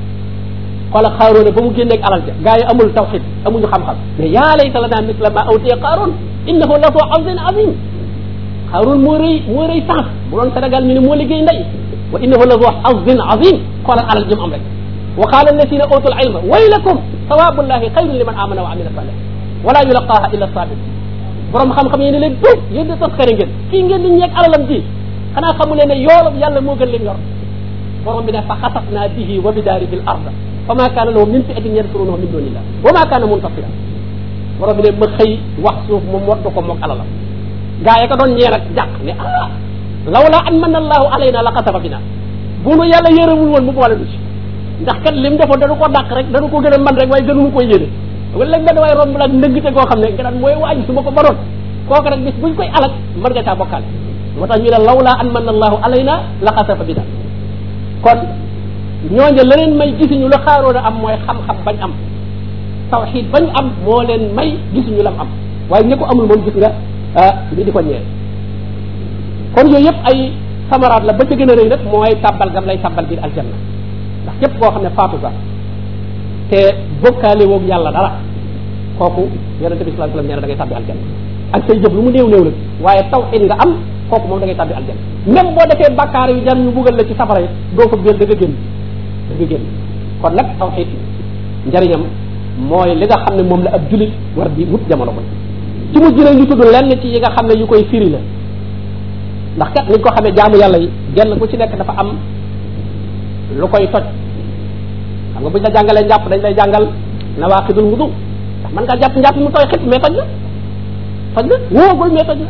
xoola xaaroon ba mu génneeg alal ja gaa yi amul tawxid amuñu xam-xam mais yaa layta lanaa misla ma awtiya qaaroon innahu la zu hazin azim xaaroon moo rëy moo rëy sens bu doon Sénégal ñu ne moo liggéey ndey wa innahu la zu hazin azim xoolal alal jëm am rek wa qaala alladina utul ilma waylakum sawabullahi xayrun liman amana wa amila salih wala yulaqaaha illa sabir borom xam-xam yéen leen tuub yéen di toskare ngeen kii ngeen di ñeeg alalam ji xanaa xamu leen ne yoolub yàlla moo gën leen yor borom bi ne fa xasafna bihi wa bidaari bil ard fa ma kaana lahu min fi'atin yansurunahu min dunillah wa ma kaana muntasira borom bi ne ma xëy wax suuf mu mottu ko moog alalam gaa yi ko doon ñeel ak jàq ne ah lawla an manna allahu alayna la xasafa bina bu nu yàlla yërëmul woon mu boole du ci ndax kat lim defoon dañu ko dàq rek dañu ko gën a man rek waaye gënuñu koy yéene wala léegi benn waaye romb la ndëggte koo xam ne nga daan mooy waaji su ma ko baroon kooku rek bis buñ koy alak mën nga caa bokkaale moo tax ñu ne lawla an manna allahu alayna la xasafa bina kon ñooñu la leen may gisuñu la xaaroon a am mooy xam-xam bañ am tawxiid bañ am moo leen may gisuñu lam am waaye ñi ko amul moom gis nga li di ko ñeel kon yooyu yëpp ay samaraat la ba ca gën a rëy nag mooy tàbbal gam lay tàbbal biir aljanna ndax képp koo xam ne faatu ga te bokkaale woog yàlla dara kooku yonente bi sallallahu alayhi wasallam nee na da ngay tàbbi aljanna ak say jëf lu mu néew néew la waaye tawxiid nga am kooku moom da ngay tàbbi aljanna même boo defee bakkaar yu jar ñu buggal la ci safara yi doo ko génn da nga génn da nga génn kon nag tawxiid njariñam mooy li nga xam ne moom la ab julit war di wut jamono ko ci mujj nag ñu tudd lenn ci yi nga xam ne yu koy firi la ndax kat niñ ko xamee jaamu yàlla yi genn ku ci nekk dafa am lu koy toj xam nga buñ la jàngalee njàpp dañ lay jàngal nawaqidul wudu ndax mën ngaa jàpp njàpp mu tooy xit mais toj na toj na wóogul mais toj na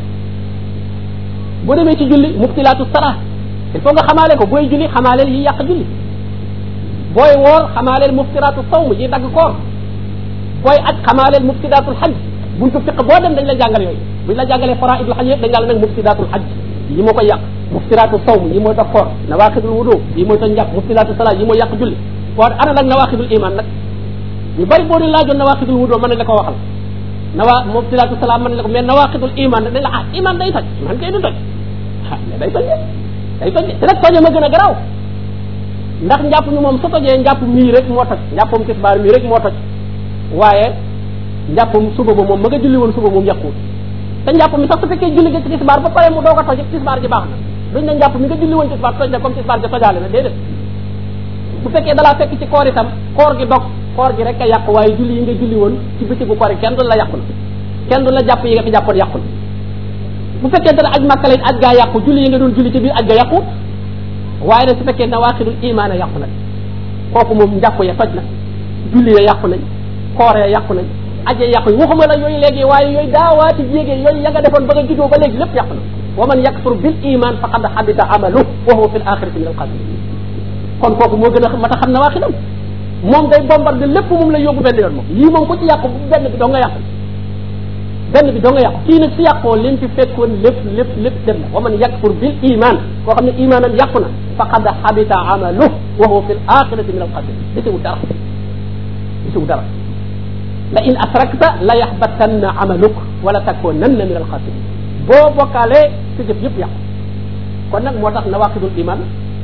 boo demee ci julli muftilaatu sala il faut nga xamaale ko booy julli xamaaleel yi yàq julli booy woor xamaaleel muftiraatu sawm yi dagg koor booy aj xamaaleel muftidatul hajj buntu fiq boo dem dañ la jàngal yooyu buñ la jàngalee faraidul hajj yëpp dañ la nag muftidatul hajj yi moo koy yàq muftiraatu sawm yi mooy dog koor nawaqidul wudu yi mooy toj njàpp muftilaatu sala yi mooy yàq julli waaw ana nag nawaqidul iman nag ñu bari boo di laajoon nawaqidul wudu mën nañ la ko waxal nawa muftilaatu sala mën nañ la ko mais nawaqidul iman nag dañ la ah iman day toj iman kay du toj ah mais day toj day toj te nag toje ma gën a garaaw ndax njàpp mi moom su tojee njàpp mii rek moo toj njàppam tisbaar mii rek moo toj waaye njàppam suba ba moom ma nga julli woon suba moom yàquwul te njàpp mi sax su fekkee julli nga ci tisbaar ba pare mu doog a toj tisbaar ji baax na duñ ne njàpp mi nga julli woon tisbaar toj na comme tisbaar ji tojaale na déedéet su fekkee dalaa fekk ci koor itam koor gi dog koor gi rek a yàq waaye julli yi nga julli woon ci bëccëgu koor yi kenn du la yàqu na kenn du la jàpp yi nga fi jàppoon yàqu na bu fekkee dana aj makka lay aj gaa yàqu julli yi nga doon julli ci biir aj ga yàqu waaye nag su fekkee nawaqidul iman a yàqu nag kooku moom njàpp ya toj na julli ya yàqu nañ koor ya yàqu nañ aje yàqu yi waxuma la yooyu léegi waaye yooyu daawaati jéegee yooyu ya nga defoon ba nga juddoo ba léegi lépp yàqu na wa man yakfur bil iman faqad habita amalu wa huwa fil akhirati min al khasirin kon kooku moo gën a mat a xam nawaqidam moom day bombardé lépp moom la yóbbu benn yoon moom yii moom ku ci yàqu benn bi doo nga yàqu benn bi doo nga yàqu kii nag si yàqoo lim fi fekkoon lépp lépp lépp dem na wa man yakfur bil iman koo xam ne imanam yàqu na faqad habita amalu wa huwa fil akhirati min al khasirin desewu dara desewu dara la in asrakta la yaxbatanna amaluk wala takunanna min al khasirin boo bokkaalee sa jëf yëpp yàqu kon nag moo tax nawaqidul iman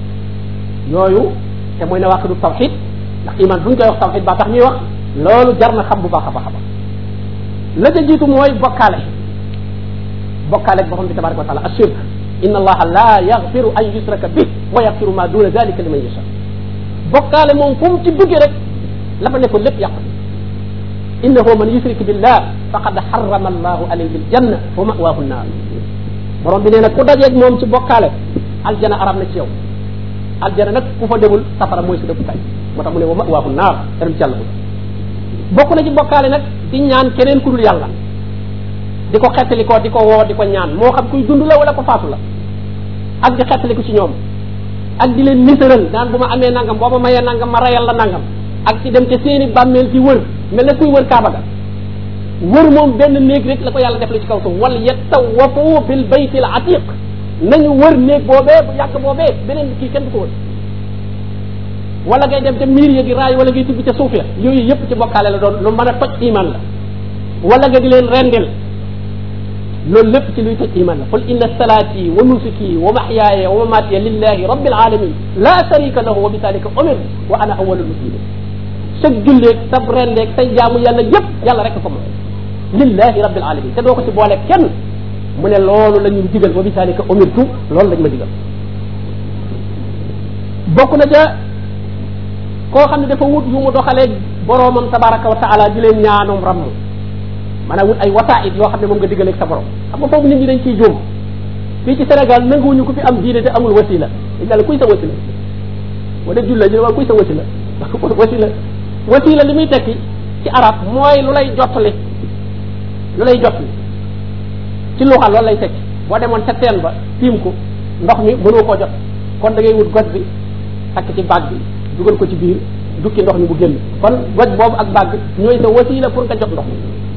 yooyu te mooy nawaqidul tawxid ndax iman buñ koy wax tawxid ba tax ñuy wax loolu jar na xam bu baax a baax a baax la ca jiitu mooy bokkaale bokkaale borom bi tabaraka wa taala ashirk inna allaha la yaghfiru an yusraka bih wa yaghfiru ma duna dhalika liman yasha bokkaale moom fu mu ci duggee rek la fa nekkoon lépp yàqu innahu man yushrik billah faqad harrama allahu alayhi aljanna wa ma'wahu an-nar borom bi nee na ku dajeeg moom ci bokkaale aljana aram na ci yow aljana nag ku fa demul safara mooy si dëkkukaay moo tax mu ne wa ma'wahu an-nar dem ci yàlla bokk na ci bokkaale nag di ñaan keneen ku dul yàlla di ko xettali ko di ko woo di ko ñaan moo xam kuy dund la wala ko faatu la ak di xettali ko ci ñoom ak di leen nisaral naan bu ma amee nangam boo ma mayee nangam ma rayal la nangam ak ci dem ca seeni bàmmeel di wër mel ne kuy wër kaaba ga wër moom benn néeg rek la ko yàlla def la ci kaw suuf wala yatawafu bil baytil atiq nañu wër néeg boobee bu yàgg boobee beneen kii kenn du ko wër wala ngay dem ca miir ya gi raay wala ngay tibb ca suuf ya yooyu yëpp ci bokkaale la doon lu mën a toj iman la wala nga di leen rendel loolu lépp ci luy toj iman la qul inna salati wa nusuki wa mahyaaya wa mamatiya lillahi rabbil alamin la sharika lahu wa bitalika umirtu wa ana awwalul muslimin sag julleeg sab rendeeg say jaamu yàlla yëpp yàlla rek ko moom lillahi rabbil alamin te doo ko ci boole kenn mu ne loolu la ñu digal wa bitalika umirtu loolu lañ ma digal bokk na ca koo xam ne dafa wut yu mu doxalee boroomam tabaraka wa taala di leen ñaanum ramm maanaam wut ay wasaait yoo xam ne moom nga diggaleeg sa borom xam nga foofu nit ñi dañ ciy jóom fii ci Sénégal nanguwuñu ko fi am diine te amul wasila dañ la kuy sa wasila wala julla ñu ne waa kuy sa wasila wasila wasila li muy tekki ci arab mooy lu lay jottali lu lay jottali ci luxa loolu lay tekki boo demoon ca teen ba tiim ko ndox mi mënoo koo jot kon da ngay wut goj bi takk ci baag bi dugal ko ci biir dukki ndox mi bu génn kon goj boobu ak baag bi ñooy sa wasila pour nga jot ndox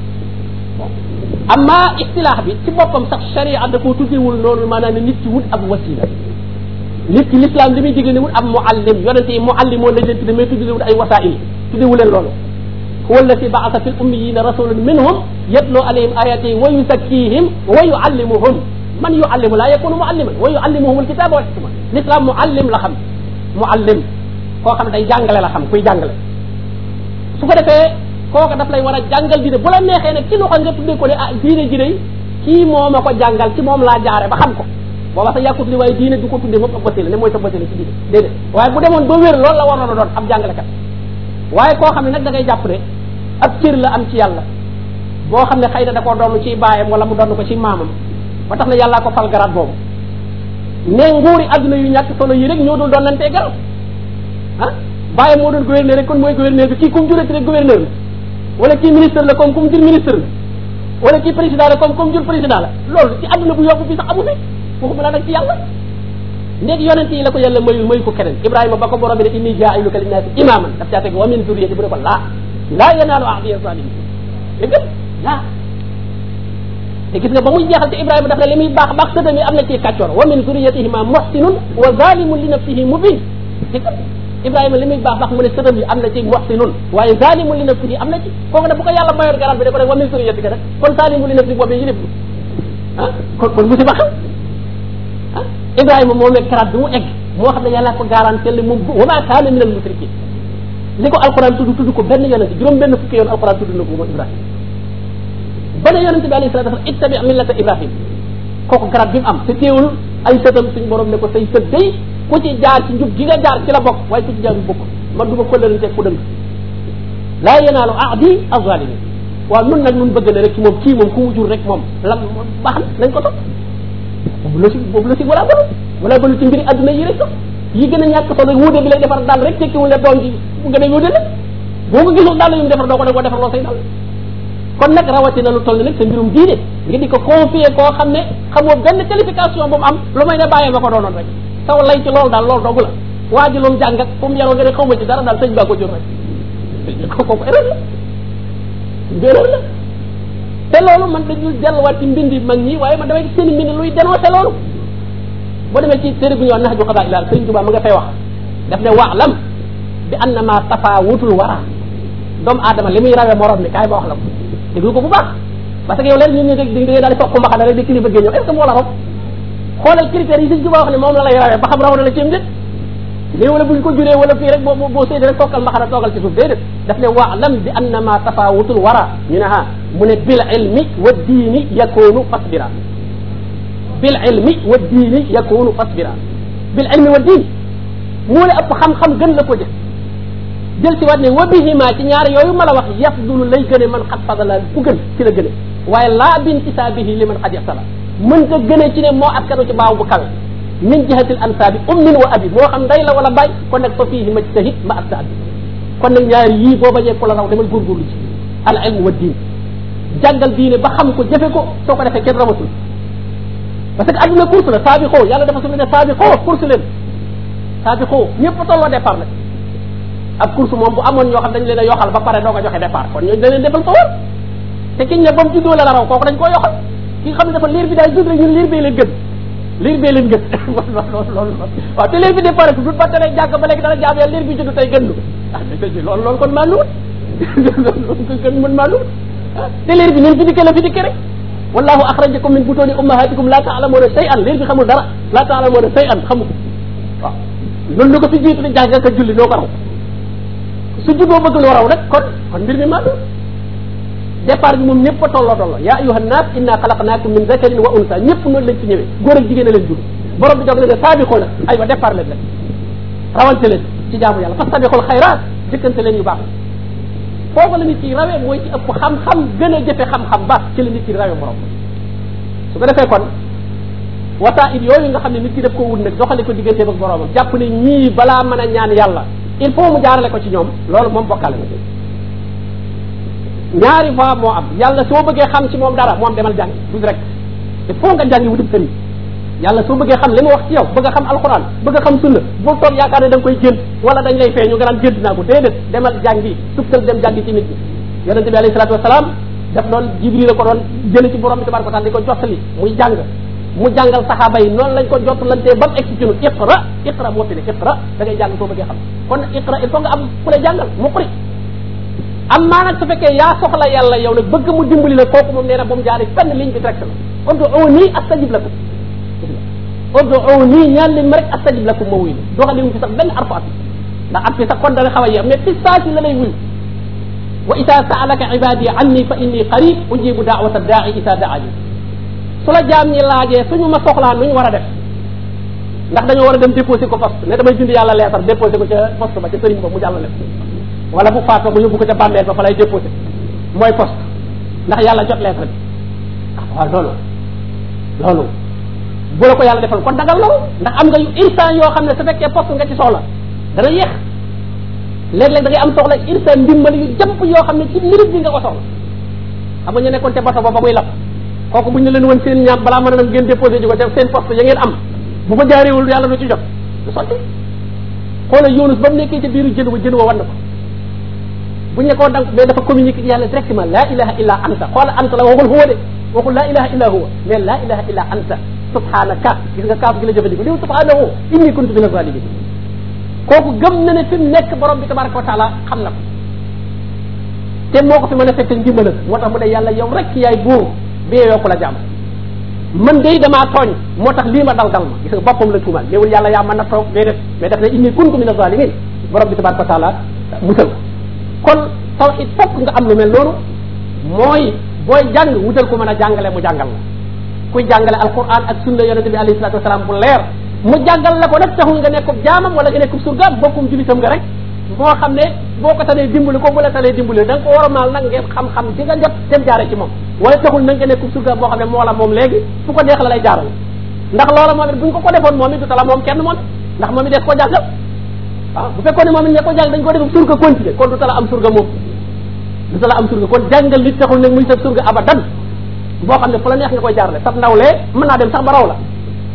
amma istilaax bi ci boppam sax sharia da koo tuddewul noonu maanaam ne nit ki wut ab wasila nit ki l'islam li muy digle ne wut ab muallim yonente yi muallimoon lañ leen tudde mais tuddewul ay wasail tuddewu leen loolu huwa allati ba'atha fil ummiyina rasulan minhum yatlu alayhim ayatihi wa yuzakkihim wa yuallimuhum man yuallimu la yakunu mualliman wa yuallimuhum alkitaba wal hikma l'islam muallim la xam muallim koo xam ne day jàngale la xam kuy jàngale su ko defee kooka daf lay war a jàngal diine bu la neexee nag ci loxo nga tuddee ko ne ah diine ji day kii moo ma ko jàngal ci moom laa jaare ba xam ko booba sax yàkkut li waaye diine du ko tuddee moom ab wasila ne mooy sa wasila ci diine déedéet waaye bu demoon ba wér loolu la waroon a doon ab jàngalekat waaye koo xam ne nag da ngay jàpp ne ab cër la am ci yàlla boo xam ne xëy na da koo doon ci baayam wala mu doon ko ci maamam ba tax na yàllaa ko fal garaat boobu ne nguuri adduna yu ñàkk solo yi rek ñoo dul doon lantee garab ah bàyyi moo doon gouverneur rek kon mooy gouverneur bi kii comme jurati rek gouverneur bi wala kii ministre la comme comme jur ministre la wala kii président la comme comme jur président la loolu ci àdduna bu yokku bi sax amu fi waxuma la nag ci yàlla léegi yonent yi la ko yàlla mayul mayu ko keneen Ibrahima ba ko borom bi ne inni jaa'iluka linnaasi imaaman daf caa teg wa min zurriyati bu ne ko laa laa yanaalu ahdiya zalimin dégg laa te gis nga ba muy jeexal te Ibrahima daf ne li muy baax baax sëtam yi am na ci kàccoor wa min zurriyatihima muhsinun wa zalimun li nafsihi mubin dégg Ibrahima li muy baax baax mu ne sëtam yi am na ci muhsinun waaye zalimun li nafsihi am na ci kooku ne bu ko yàlla mayoon garab bi da ko rek wa min zurriyatika rek kon zalimun li nafsihi boobu yilif ah kon kon musiba xam ah Ibrahima moo nekk garab bi mu egg moo xam ne yàlla ko garantel ne moom wa ma kaana min al musrikin li ko alquran tudd tudd ko benn yonent juróom benn fukki yoon alquran tudd na ko moom Ibrahima ba ne yonente bi alayhi salatu wasallam ittabi millata Ibrahim kooku garab bi mu am te teewul ay sëtam suñ borom ne ko say sët day ku ci jaar ci njub gi nga jaar ci la bokk waaye ku ci jaar bokk man du ma kollarante ku dëng laa yanaalu ahdi az-zalimin waaw nun nag nun bëgg na rek ci moom kii moom ku mu jur rek moom lam baax na nañ ko topp boobu la si boobu la si wala balu wala balu ci mbiri adduna yi rek sax yi gën a ñàkk solo wuude bi lay defar daal rek tekkiwul ne doom ji bu gën a wuude la boo ko gisul daal yu mu defar doo ko ne koo defar loo say daal kon nag rawatina lu toll ni nag sa mbirum diine nga di ko confier koo xam ne xamoo benn qualification bu mu am lu may ne bàyyee ma ko doonoon rek saw lay ci loolu daal loolu doogu la waa ji loolu jàng ak fu mu yaroo nga ne xaw ma ci dara daal sëñ baa ko jur rek kooku erreur la erreur la te loolu man dañu delluwaat ci mbindi mag ñi waaye man damay seen mbind luy dénoncé loolu boo demee ci téere bu ñu wax nax ju xabaar ilaal sëñ Tuubaa ma nga fay wax daf ne waalam bi annama tafawutul wara doomu aadama li muy rawee morom mi kaay ba wax la ko déglu ko bu baax parce que yow léegi ñun ñu dégg da ngay daal di toog mbaxana rek di kilifa géej ñëw est ce que moo la raw xoolal critères yi sëñ Tuubaa wax ne moom la lay rawee ba xam raw na la ci mbir lii wala buñ ko juree wala fii rek boo boo séedee rek tokkal mbaxana toogal ci suuf déedéet daf ne waalam bi annama tafawutul wara ñu ne ah mu ne bil ilmi wa diini yakunu fasbira bil ilmi wa diini yakunu fasbira bil ilmi wa diini moo la ëpp xam-xam gën la ko jëf jël si waat ne wa bihima ci ñaar yooyu ma la wax yafdulu lay gëne man xat fadala ku gën ci la gëne waaye laa bintisaabihi li man xad yaxsala mën ta gëne ci ne moo askanu ci baaw bu kawe min jihatil ansaabi ummin wa abi moo xam ndey la wala baay kon nag fa fiihi majtahid ma abtaad kon nag ñaari yii boo bañee ku la raw demal góorgóorlu ci al ilm wa diin jàngal diine ba xam ko jëfe ko soo ko defee kenn ramatul parce que adduna course la saabiqoo yàlla dafa suñu ne saabiqoo course leen saabiqoo ñëpp tolloo départ nag ab course moom bu amoon ñoo xam dañ leen a yoxal ba pare doo ko joxe départ kon ñooñu dañ leen defal fa war te kiñ ne ba mu juddoo la la raw kooku dañ koo yoxal ki nga xam ne dafa liir bi daay judd rek ñun liir bee leen gën liir bee leen gën loolu loolu waaw te liir bi départ du ba tane jàgg ba léegi dana jaam yàlla liir bi judd tey gën lu ah loolu loolu kon maa luut loolu ko gën mën maa luut te liir bi ñun fi dikke la fi dikke rek wallahu akhrajakum min butuni ummahatikum la ta'lamuna shay'an liir bi xamul dara la ta'lamuna shay'an xamu ko waaw loolu lu ko fi jiitu di jàng ak julli noo ko raw su juddoo bëgg loo raw nag kon kon mbir mi maa luut départ bi moom ñëpp a tolloo tolloo yaa ayuha nnaas inna xalaqnaakum min zakarin wa unsa ñëpp noonu lañ fi ñëwee góor ak jigéen a leen jur borom bi dog leen ne saabixoo na aywa départ leen rek rawante leen ci jaamu yàlla fastabiqul xayraat jëkkante leen yu baax foofu la nit ki rawee mooy ci ëpp xam-xam gën a jëfe xam-xam ba ci la nit ki rawee borom su ko defee kon wasaa'id yooyu nga xam ne nit ki def ko wut nag doxale ko digganteem ak boromam jàpp ne ñii balaa mën a ñaan yàlla il faut mu jaarale ko ci ñoom loolu moom bokkale na ñaari fois moo am yàlla soo bëggee xam ci moom dara moom demal jàngi du rek il faut nga jàngi wutub sëriñ yàlla soo bëggee xam li ma wax ci yow bëgg a xam alxuraan bëgg a xam sunna bul toog yaakaar ne da nga koy gént wala dañ lay feeñu nga naan gént naa ko déedéet demal jàngi tuftal dem jàngi ci nit ñi yonente bi alayhi salaatu wasalaam daf doon jibril la ko doon jële ci borom bi tabaraka wa taala di ko jottali muy jàng mu jàngal saxaaba yi noonu lañ ko jottalantee ba mu egsi ci nu iqra iqra moo fi ne iqra da ngay jàng soo bëggee xam kon iqra il faut nga am ku lay jàngal muqri am maa nag su fekkee yaa soxla yàlla yow nag bëgg mu dimbali la kooku moom nee na ba mu jaari fenn ligne bi direct la ud'uuni astajib lakum ud'uuni ñaan leen ma rek astajib lakum ma wuyu doxali mu fi sax benn arfa at ndax at fi sax kon dana xaw a yéex mais fi saa si la lay wuyu wa ida saalaka ibadi anni fa inni qarib ujibu daawata daai ida daani su la jaam ñi laajee suñu ma soxlaa nuñ war a def ndax dañoo war a dem déposé ko poste ne damay bind yàlla leetar déposé ko ca poste ba ca sëriñ ba mu jàllale wala bu faatoo ko yóbbu ko ca bàmmeel ba fa lay déposé mooy poste ndax yàlla jot lettre bi ah waaw loolu loolu bu la ko yàlla defal kon dagal loolu ndax am nga yu instant yoo xam ne su fekkee poste nga ci soxla dana yéex léeg-léeg da ngay am soxla irsa ndimbal yu jàmp yoo xam ne ci minute bi nga ko soxla xam nga ñu nekkoon ca bato ba ba muy lap kooku bu ñu leen woon seen ñaam balaa mën a dem ngeen déposé ji ko te seen poste ya ngeen am bu fa jaarewul yàlla du ci jot du sotti xoolal Yunus ba mu nekkee ca biiru jën wa jën wa wan na ko bu ñu ne koo dang mais dafa communiquer yàlla directement la ilaha illa anta xoola anta la waxul huwa de waxul la ilaha illa huwa mais la ilaha illa anta subhanaka gis nga kaaf gi la jëfandikoo liw subhanahu inni kuntu min az-zalimin kooku gëm na ne fi mu nekk borom bi tabaraka wa taala xam na ko te moo ko fi mën a fekk ndimbalal moo tax mu ne yàlla yow rek yaay buur bi yokku la jàmm man day damaa tooñ moo tax lii ma dal dal ma gis nga boppam la tuumal néewul yàlla yaa mën na toog day def mais daf ne inni kuntu min az-zalimin borom bi tabaraka wa taala musal kon tawhid fokk nga am lu mel noonu mooy booy jàng wutal ko mën a jàngale mu jàngal la kuy jàngale alquran ak sunna yonente bi alayhi salatu wasalaam bu leer mu jàngal la ko nag taxul nga nekkub jaamam wala nga nekkub surgaam bokkum julitam nga rek moo xam ne boo ko tanee dimbali ko bu la tanee dimbali da nga ko war a maal nag ngeen xam-xam di nga jot dem jaare ci moom wala taxul na nga nekkub surgaam boo xam ne moo la moom léegi fu ko neex la lay jaaral ndax loola moom it buñ ko ko defoon moom it du tala moom kenn moom ndax moom it des ko jàngal waaw bu fekkoon ne moom it ña ko jàng dañ ko def surga continuer kon du tala am surga moom du tala am surga kon jàngal nit taxul nag muy sa surga abadan boo xam ne fu la neex nga koy jaarale sab nawlee mën naa dem sax ba raw la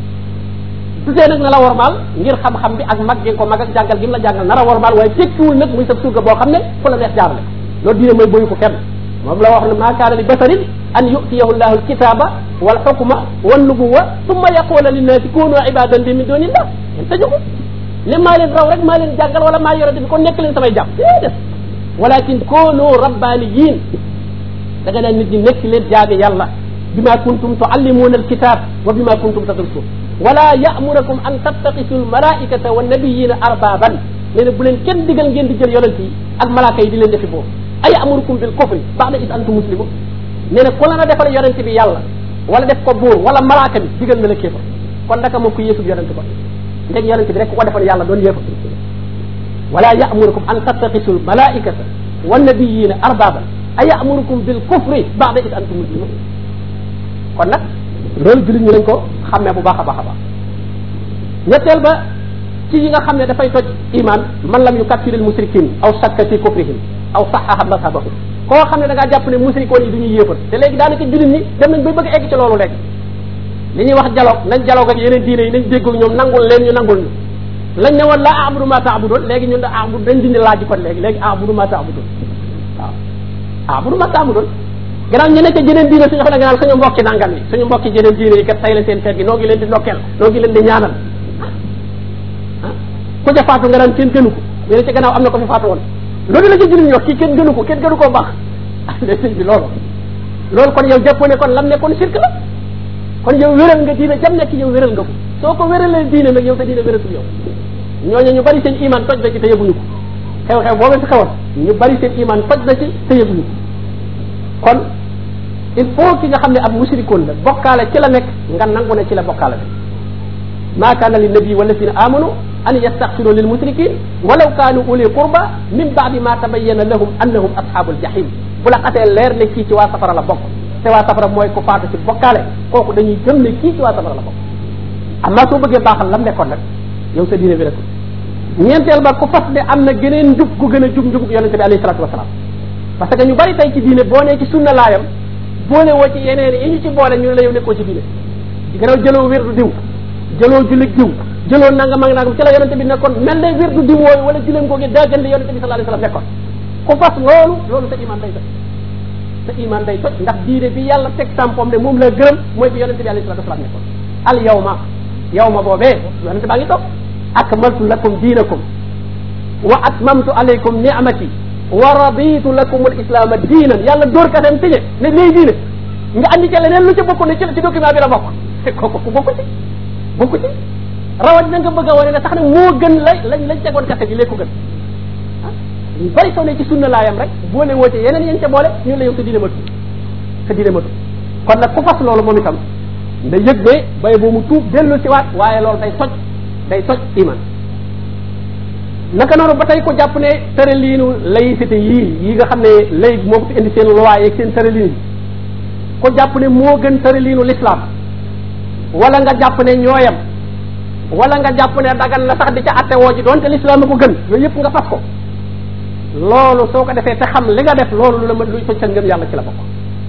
su see nag na la wormaal ngir xam-xam bi ak mag gi ko mag ak jàngal gi mu la jàngal nar a wormaal waaye tekkiwul nag muy sab surga boo xam ne fu la neex jaarale loolu diine mooy boyu ko kenn moom la wax ne maa kaana li basarin an yu'tiyahu llahu alkitaba wal hukma wan nubuwa thumma yaqula linnaasi kunu ibadan li min dunillah yéen tëju ko ne maa leen raw rek maa leen jàngal wala maa yorante bi kon nekk leen samay jàpp déedéet walakin kunu rabbaniyin da nga naan nit ñi nekk leen jaami yàlla bima kuntum tuallimuna alkitab wa bima kuntum tadrusun wala ya'murukum an tattaqisu almalaikata wan nabiyina arbaban nee na bu leen kenn digal ngeen di jël yonent yi ak malaaka yi di leen defi boobu ay amurukum bil kufri ba'da is antum muslimun nee na ku la na defal yonent bi yàlla wala def ko buur wala malaaka bi digal na la kéefar kon naka moo ko yéesub yonent ko ndeg yonent bi rek ku ko defal yàlla doon yéefar wala ya'murukum an tattaqisu almalaikata wan nabiyina arbaban ay amurukum bil kufri ba'da is antum muslimun kon nag loolu jullit ñu lañ ko xàmmee bu baax a baax a baax ñetteel ba ci yi nga xam ne dafay toj iman man lam yukaffiril musrikin aw shakka fi kufrihim aw sahaha mazhabahum koo xam ne da ngaa jàpp ne musrikoon yi du ñuy yéefar te léegi daanaka jullit ñi dem nañ bay bëgg egg ci loolu léegi li ñuy wax dialogue nañ dialogue ak yeneen diine yi nañ déggoog ñoom nangul leen ñu nangul ñu lañ ne woon la a'budu ma ta'budun léegi ñun da a'budu dañ dindi laaj kon léegi léegi a'budu ma ta'budun waaw a'budu ma ta'budun gannaaw ñu nekk jeneen diine suñu xam ne gannaaw suñu mbokki nangam yi suñu mbokki jeneen diine yi kat tay la seen feet gi noo ngi leen di ndokkeel noo ngi leen di ñaanal ah ku ca faatu nga naan kenn gënu ko mais ci gannaaw am na ko fi faatu woon loolu la ci jullit ñi wax kii kenn gënu ko kenn gënu koo baax ah sëñ bi loolu loolu kon yow jàppoo ne kon lam nekkoon shirk la kon yow wéral nga diine jam nekk yow wéral nga ko soo ko wéralee diine nag yow sa diine wératul yow ñooñu ñu bari seen iman toj na ci te yëguñu ko xew-xew boobu fi xewoon ñu bari seen iman toj na ci te yëguñu ko kon il faut ki nga xam ne ab mushrikoon la bokkaale ci la nekk nga nangu ne ci la bokkaale bi ma kaana li nabi walladina amanu an yastaghfiru lil mushrikin walaw kaanu uli qurba min ba'di ma tabayyana lahum annahum ashabul jahim bu la xatee leer ne kii ci waa safara la bokk te waa safara mooy ko faatu ci bokkaale kooku dañuy gëm ne kii ci waa safara la bokk amma soo bëggee baaxal lam nekkoon nag yow sa diine bi rek ñeenteel ba ku fas ne am na geneen njub gu gën a jub njubug yonente bi alayhi salatu wasalaam parce que ñu bari tey ci diine boo nee ci sunna laayam boole woo ci yeneen yi ñu ci boole ñu ne la yow nekkoo ci diine di gannaaw jëloo wirdu diw jëloo jullit diw jëloo nangam ak nangam ci la yonente bi nekkoon mel ne wirdu diw wooyu wala julleen googu daa gën li yonente bi sallallahu alayhi wasallam nekkoon ku fas loolu loolu sa iman day toj sa iman day toj ndax diine bi yàlla teg tampom ne moom la gërëm mooy bi yonente bi alayhi salatu wasallam nekkoon al yawma yawma boobee yonente baa ngi toog akmaltu lakum diinakum wa atmamtu alaykum ni'mati wa raditu lakum al islam diinan yàlla dóor katam tëje ne léegi diine nga andi ca leneen lu ca bokk ne ci ci document bi la bokk te kooku ku bokku ci bokku ci rawat na nga bëgg a wane ne sax ne moo gën la lañ lañ tegoon kase gi léegi ko gën ah ñu bari soo ne ci sunna laayam rek boo ne woo ci yeneen yéen ca boole ñu la yow sa diine matu sa diine matu kon nag ku fas loolu moom itam nda yëg ne bay boo mu tuub dellu si waat waaye loolu day toj day toj iman naka noonu ba tey ko jàpp ne tëraliinu laïcité yii yi nga xam ne lay moo ko fi indi seen loi yeeg seen tëraliin yi ko jàpp ne moo gën tëraliinu l'islam wala nga jàpp ne ñooyam wala nga jàpp ne dagan na sax di ca atte woo ji doonte l'islam a ko gën yooyu yëpp nga fas ko loolu soo ko defee te xam li nga def loolu lu la mën luy toj sa ngëm yàlla ci la bokk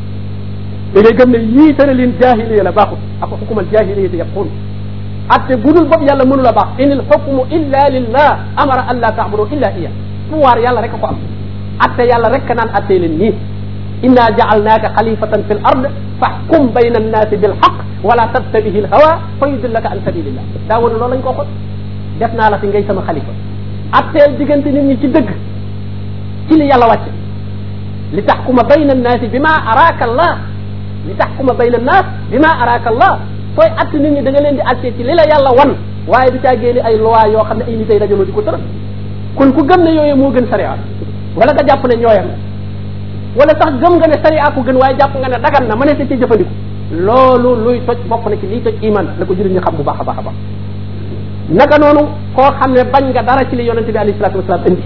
da ngay gëm ne yii tëralin jaahiliya la baaxut ak xukumal jaahiliya yaqul atte budul bopp yàlla mënu la baax inil hukmu illa lillah amara an la ta'budu illa iya pouvoir yàlla rek ko am atte yàlla rek naan atte leen nii inna ja'alnaaka xalifatan fil ard fahkum bayna annaasi bil haqq wala tattabihi al hawa fa yudillaka an sabilillah daa woon loolu lañ ko xot def naa la fi ngay sama xalifa atteel diggante nit ñi ci dëgg ci li yàlla wàcce li taxkuma bayna annaasi bima araaka allah li taxkuma bayna annaas bima araaka allah sooy att nit ñi da nga leen di attee ci li la yàlla wan waaye du caa génne ay loi yoo xam ne ay nit ay dajaloo di ko tëral kon ku gëm ne yooyu moo gën sariya wala nga jàpp ne ñooyam wala sax gëm nga ne sariya ko gën waaye jàpp nga ne dagan na ma ne sa ci jëfandiku loolu luy toj bokk na ci liy toj iman la ko jëriñ ñu xam bu baax a baax a baax naka noonu koo xam ne bañ nga dara ci li yonente bi alayhi salatu wasalaam indi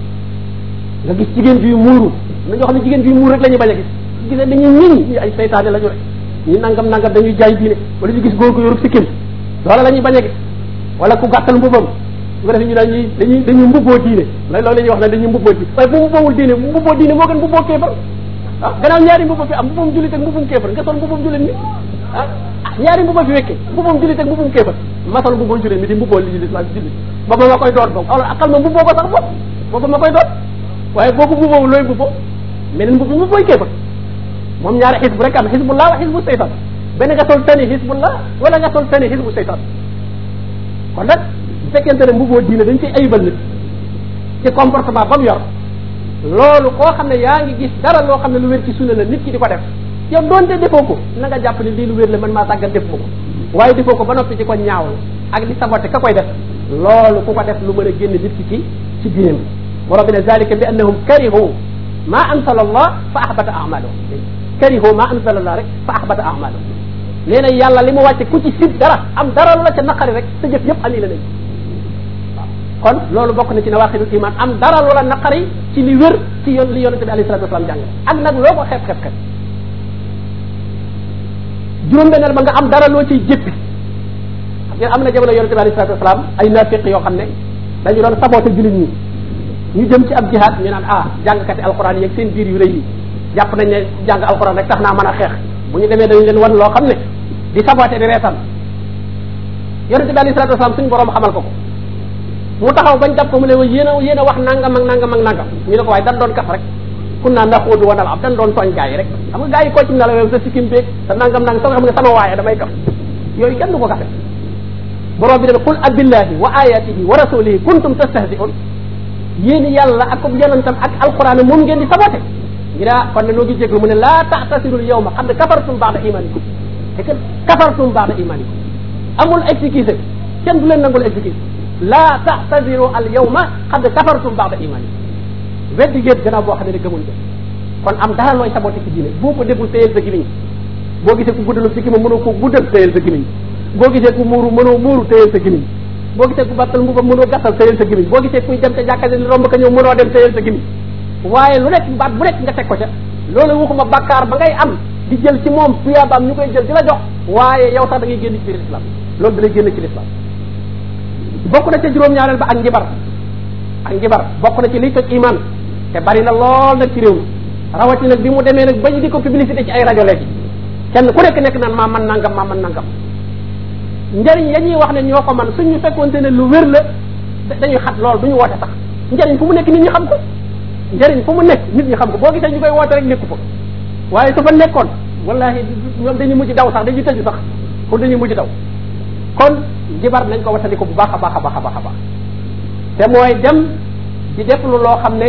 nga gis jigéen bi muuru na ñoo xam ne jigéen bi muuru rek la ñuy bañ a gis gis ne dañuy ñiñ ñi ay seytaane la ñu rek ñi nangam nangam dañuy jaay diine wala ñu gis góor gu yorub sikkim loola la ñuy bañ a gis wala ku gàttal mbubam su ko defee ñu daan ñuy dañuy dañuy mbubboo diine la loolu la ñuy wax ne dañuy mbubboo diine waaye bu mbubboowul diine mbubboo diine moo gën mbubboo kéefar ah gannaaw ñaari mbubba fi am mbubum jullit ak mbubum kéefar nga sol mbubum jullit mi ah ñaari mbubba fi wekke mbubum jullit ak mbubum kéefar ma sol mbubum jullit mi di mbubboo li l'islam jullit booba ma koy doon boobu alors akal ma mbubboo ko sax bopp booba ma koy doon waaye boobu mbubboo looy mbubboo meneen mbubbi mbubbooy kéefar moom ñaari xisbu rek am xisbullah wa xisbu seytaan benn nga sol tani xisbullah wala nga sol tani xisbu seytaan kon nag bu fekkente ne mbubboo diine dañ ciy ayibal nit ci comportement ba mu yor loolu koo xam ne yaa ngi gis dara loo xam ne lu wér ci sunna la nit ki di ko def yow doonte defoo ko na nga jàpp ne lii lu wér la man maa tàggat def ko waaye defoo ko ba noppi di ko ñaawlu ak li saboté ka koy def loolu ku ko def lu mën a génn nit ki ci ci diine bi borom bi ne zalika bi annahum karihu ma ansala allah fa ahbata a'malahum karihu ma ansala allah rek fa ahbata a'malahum nee na yàlla li mu wàcce ku ci sib dara am dara lu la ca naqari rek sa jëf yëpp annulé nañ kon loolu bokk na ci nawaqidul iman am dara loola naqari ci li wér ci yoon li yonente bi alayhi salatu wasalam jàng ak nag loo ko xeeb xeeb xeeb juróom-benneel ba nga am dara loo ciy jéppi xam ngeen am na jamono yonente bi alayhi salatu wasalam ay nafiq yoo xam ne dañu doon saboote jullit ñi ñu jëm ci ab jihaad ñu naan ah jàngkati alquran yeeg seen biir yu rëy yi jàpp nañ ne jàng alquran rek tax naa mën a xeex bu ñu demee dañu leen wan loo xam ne di saboote di reetaan yonente bi alayhi salatu wasalam suñu borom xamal ko ko mu taxaw bañ jàpp ko mu ne wa yéen a yéen a wax nangam ak nangam ak nangam ñu ne ko waaye dan doon kaf rek kun naa naxuudu wa nal'ab dan doon tooñ gaa yi rek xam nga gaa yi koo ci na la wew sa sikkim beeg sa nangam nangam soo xam nga sama waaye damay kaf yooyu kenn du ko kafe borom bi dana qul abillahi wa ayatihi wa rasulihi kuntum tastahzi'un yéen yàlla ak ko yonentam ak alquran moom ngeen di sabote ñu daa kon ne noo ngi jéglu mu ne laa ta'tasiru al-yawma qad kafartum ba'da imanikum te que kafartum ba'da imanikum amul excuse kenn du leen nangul excuse la ta'tadiru al yawma qad kafartum ba'da imanikum weddi géet gannaaw boo xam ne ne gëmuñ ko kon am dara looy saboté ci diine boo ko deful téyel sa gimiñ boo gisee ku guddalu si kima mënoo ko guddal téyel sa gimiñ boo gisee ku muuru mënoo muuru téyel sa gimiñ boo gisee ku battal mbuba mënoo gàttal téyel sa gimiñ boo gisee kuy dem ca jàkkase ni romb ka ñëw mënoo dem téyel sa gimiñ waaye lu nekk baat bu nekk nga teg ko ca loolu waxuma bakkaar ba ngay am di jël ci moom tuyaabaam ñu koy jël di la jox waaye yow sax da ngay génn ci biir islam loolu da lay génn ci l'islam bokk na ca juróom-ñaareel ba ak njibar ak njibar bokk na ci liy toj iman te bari na lool nag ci réew mi rawati nag bi mu demee nag bañ di ko publicité ci ay rajo léegi kenn ku nekk nekk naan maa man nangam maa man nangam njëriñ ya ñuy wax ne ñoo ko man suñu fekkoonte ne lu wér la dañuy xat lool duñu woote sax njëriñ fu mu nekk nit ñi xam ko njëriñ fu mu nekk nit ñi xam ko boo gisee ñu koy woote rek nekku fa waaye su fa nekkoon wallahi ñoom dañuy mujj daw sax dañuy tëju sax pour dañuy mujj daw kon njibar nañ ko watandiko bu baax a baax a baax a baax a baax te mooy dem di def lu loo xam ne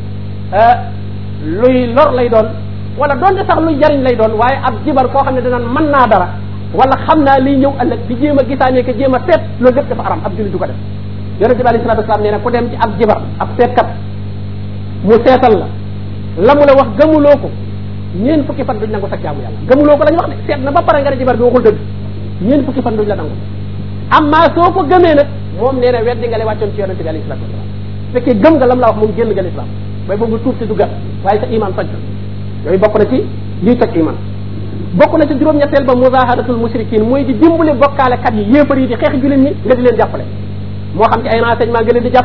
luy lor lay doon wala doonte sax luy jariñ lay doon waaye ab jibar koo xam ne danaan mën naa dara wala xam naa liy ñëw ëllëg di jéem a gisaanee que jéem a seet loolu lépp dafa aram ab jullit du ko def yonente bi alayhi salatu wasalam nee na ku dem ci ab jibar ab seetkat mu seetal la la mu la wax gëmuloo ko ñeen fukki fan duñ nangu sa jaamu yàlla gëmuloo ko la ñu wax de seet na ba pare nga ne jibar bi waxul dëgg ñeen fukki fan duñ la nangu amma soo ko gëmee nag moom nee na weddi nga lay wàccoon ci yonente bi alayhi salatu wasalam fekkee gëm nga lam la wax moom génn nga l'islam bay boobu tuub te duggat waaye sa iman toj yooyu bokk na ci lii toj iman bokk na ci juróom-ñetteel ba muzaharatul mushrikin mooy di dimbali bokkaale kat yi yéefar yi di xeex jullit ñi nga di leen jàppale moo xam ci ay renseignement nga leen di jàppale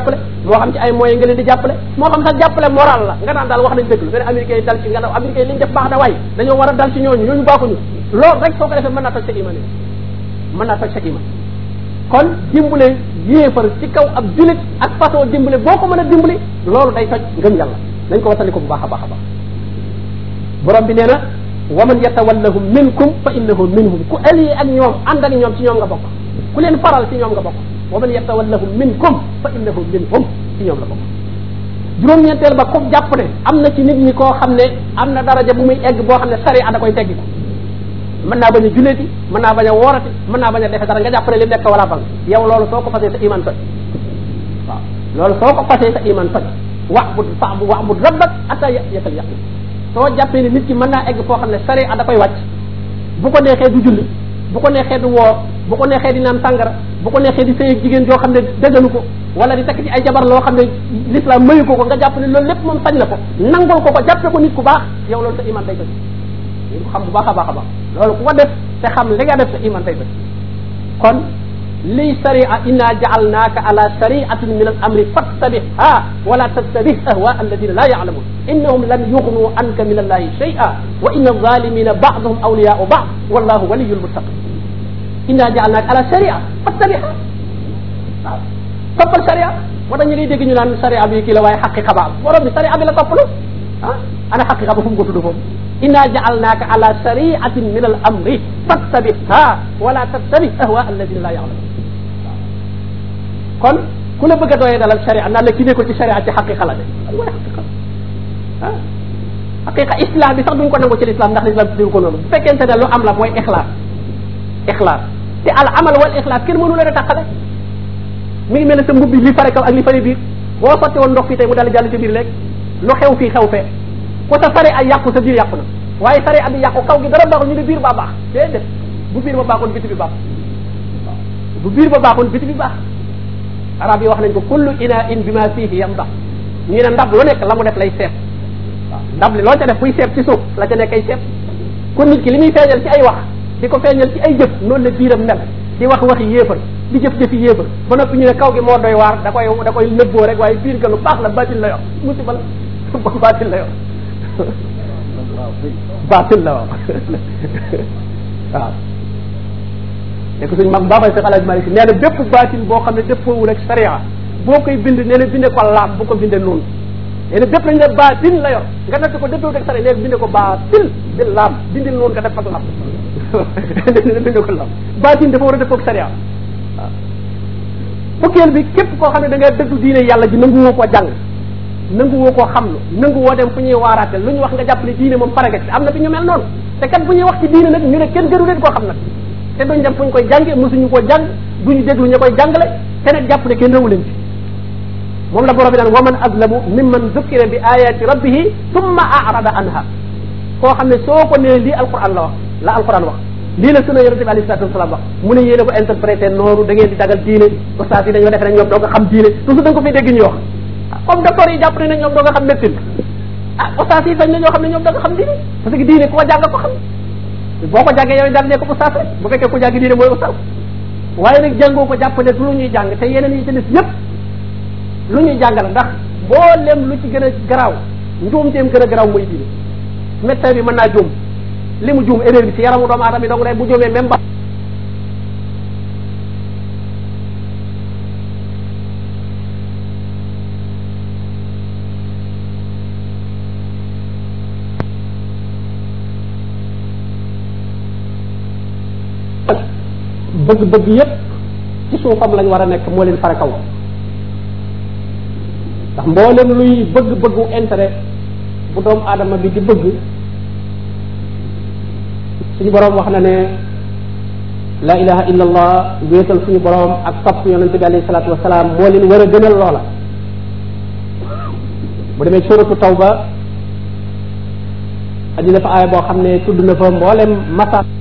moo xam ci ay moyens nga leen di jàppale moo xam sax jàppale moral la nga naan daal wax nañ dëgg lu benn américain yi dal ci nga daw américain yi li ñu def baax na waay dañoo war a dal ci ñooñu ñooñu baaxuñu loolu rek soo ko defee mën naa toj sa iman mën naa toj sa iman kon dimbale yéefar ci kaw ab julit ak façon dimbale boo ko mën a dimbali loolu day toj ngëm yàlla nañ ko watandi ko bu baax a baax a baax borom bi nee na wa man yatawallahum minkum fa innahu minhum ku allié ak ñoom ànd ak ñoom ci ñoom nga bokk ku leen faral ci ñoom nga bokk wa man yatawallahum minkum fa innahu minhum ci ñoom la bokk juróom-ñeenteel ba ku jàpp ne am na ci nit ñi koo xam ne am na daraja bu muy egg boo xam ne sari da koy teggi ko mën naa bañ a julleeti mën naa bañ a woorati mën naa bañ a defe dara nga jàpp ne li nekk wala bang yow loolu soo ko fasee sa iman toj waaw loolu soo ko fasee sa iman toj wax bu fa wax bu rabbak atta yaqal yaqin soo jàppee ne nit ki mën naa egg foo xam ne sari da koy wàcc bu ko neexee du julli bu ko neexee du woor bu ko neexee di naan sàngara bu ko neexee di sëy ak jigéen joo xam ne dëggalu ko wala di takk ci ay jabar loo xam ne l'islam mayu ko ko nga jàpp ne loolu lépp moom sañ na ko nangul ko ko jàppe ko nit ku baax yow loolu sa iman day toj ñu ko xam bu baax a baax a baax loolu ku ko def te xam li nga def sa iman day toj kon liy sharia inna ja'alnaaka ala shari'atin min al amri fattabi'ha wala tattabi' ahwa alladina la ya'lamun innahum lan yughnu anka min allahi shay'a wa inna adh-dhalimina ba'dhum awliya'u ba'd wallahu waliyyul muttaqin inna ja'alnaaka ala shari'a fattabi'ha waaw toppal sharia moo tax ñu ngi dégg ñu naan sharia bi kii la waaye xaqiqa ba am borom bi sharia bi la toppalu ah ana xaqiqa ba fu mu ko tudd foofu inna ja'alnaaka ala shari'atin min al amri fattabi'ha wala tattabi' ahwa alladina la ya'lamun kon ku la bëgg a doyee dalal sharia naan la ki ne ko ci sharia ci xaqiqa la de waaye xaqiqa ah xaqiqa islam bi sax duñ ko nangu ci l'islam ndax l'islam tudd ko noonu bu fekkente ne lu am la mooy ixlaas ixlaas te al amal wal ixlaas kenn mënu leen a tàqale mi ngi mel ne sa mbubbi li fare kaw ak li fare biir boo sotti woon ndox fii tey mu dal jàll ci biir léegi lu xew fii xew fee ku sa fare ay yàqu sa biir yàqu na waaye fare abi yàqu kaw gi dara baaxul ñu ne biir ba baax déedéet bu biir ba baaxoon biti bi baax bu biir ba baaxoon biti bi baax arab yi wax nañ ko kullu ina in bi ma fihi yamdax ñu ne ndab lu nekk la mu def lay seet waaw ndab li loo ca def buy seet ci suuf la ca nekk ay seet kon nit ki li muy feeñal ci ay wax di ko feeñal ci ay jëf noonu la biiram mel di wax waxi yéefar di jëf jëfi yéefar ba noppi ñu ne kaw gi moo doy waar da koy da koy nëbboo rek waaye biir ga lu baax la baatil la yor musiba la baatil la yor baatil la waaw waaw te ko suñ mag baabay Seex Alaaji Maalik nee na bépp baatil boo xam ne dëppoowul ak sharia boo koy bind nee na binde ko laam bu ko binde noonu nee na bépp lañ ne baatil la yor nga natt ko dëppoowul ak sharia nee na binde ko baatil di laam bindil noonu nga def ak laam binde ko laam baatil dafa war a dëppoo ak sharia waaw fukkeel bi képp koo xam ne da nga dëddu diine yàlla ji nangu woo koo jàng nangu woo koo xam lu nangu woo dem fu ñuy waaraate lu ñu wax nga jàpp ne diine moom pare nga ci am na fi ñu mel noonu te kat bu ñuy wax ci diine nag ñu ne kenn gënu leen koo xam nag te duñ dem fu ñu koy jànge mosuñu koo jàng duñu déglu ñu koy jàngale te nag jàpp ne kenn rawu leen ci moom la borom bi naan wa man azlamu mimman zukkira bi ayati rabbihi thumma a'rada anha koo xam ne soo ko nee lii alquran la wax la alquran wax lii la sunna yonente bi alayhi salatu wasalam wax mu ne yéen a ko interprété noonu da ngeen di dagal diine ustaas yi dañoo defe ne ñoom doo nga xam diine toujours da nga ko fiy dégg ñu wax comme docteur yi jàpp ne ñoom doo nga xam médecine ah ustaas yi fañ na ñoo xam ne ñoom doo nga xam diine parce que diine koo jàng ko xam boo ko jàngee yow daal ne ko ustaas rek bu fekkee ku jàng diine mooy ustaas waaye nag jàngoo ko jàpp ne lu ñuy jàng te yeneen yi ci des yëpp lu ñuy jàng la ndax boo lem lu ci gën a garaaw njuumteem gën a garaaw mooy diine médecin bi mën naa juum li mu juum erreur bi ci yaramu doomu aadama yi donc day bu juumee même ba bëgg-bëgg yépp ci suufam lañ war a nekk moo leen fare kaw ndax mboolem luy bëgg-bëggu intérêt bu doomu aadama bi di bëgg suñu boroom wax na ne la ilaha illa allah wéetal suñu boroom ak topp yonente bi alayhi salatu wasalaam moo leen war a gënal loola bu demee suratu tawba andi na fa aaya boo xam ne tudd na fa mboolem masa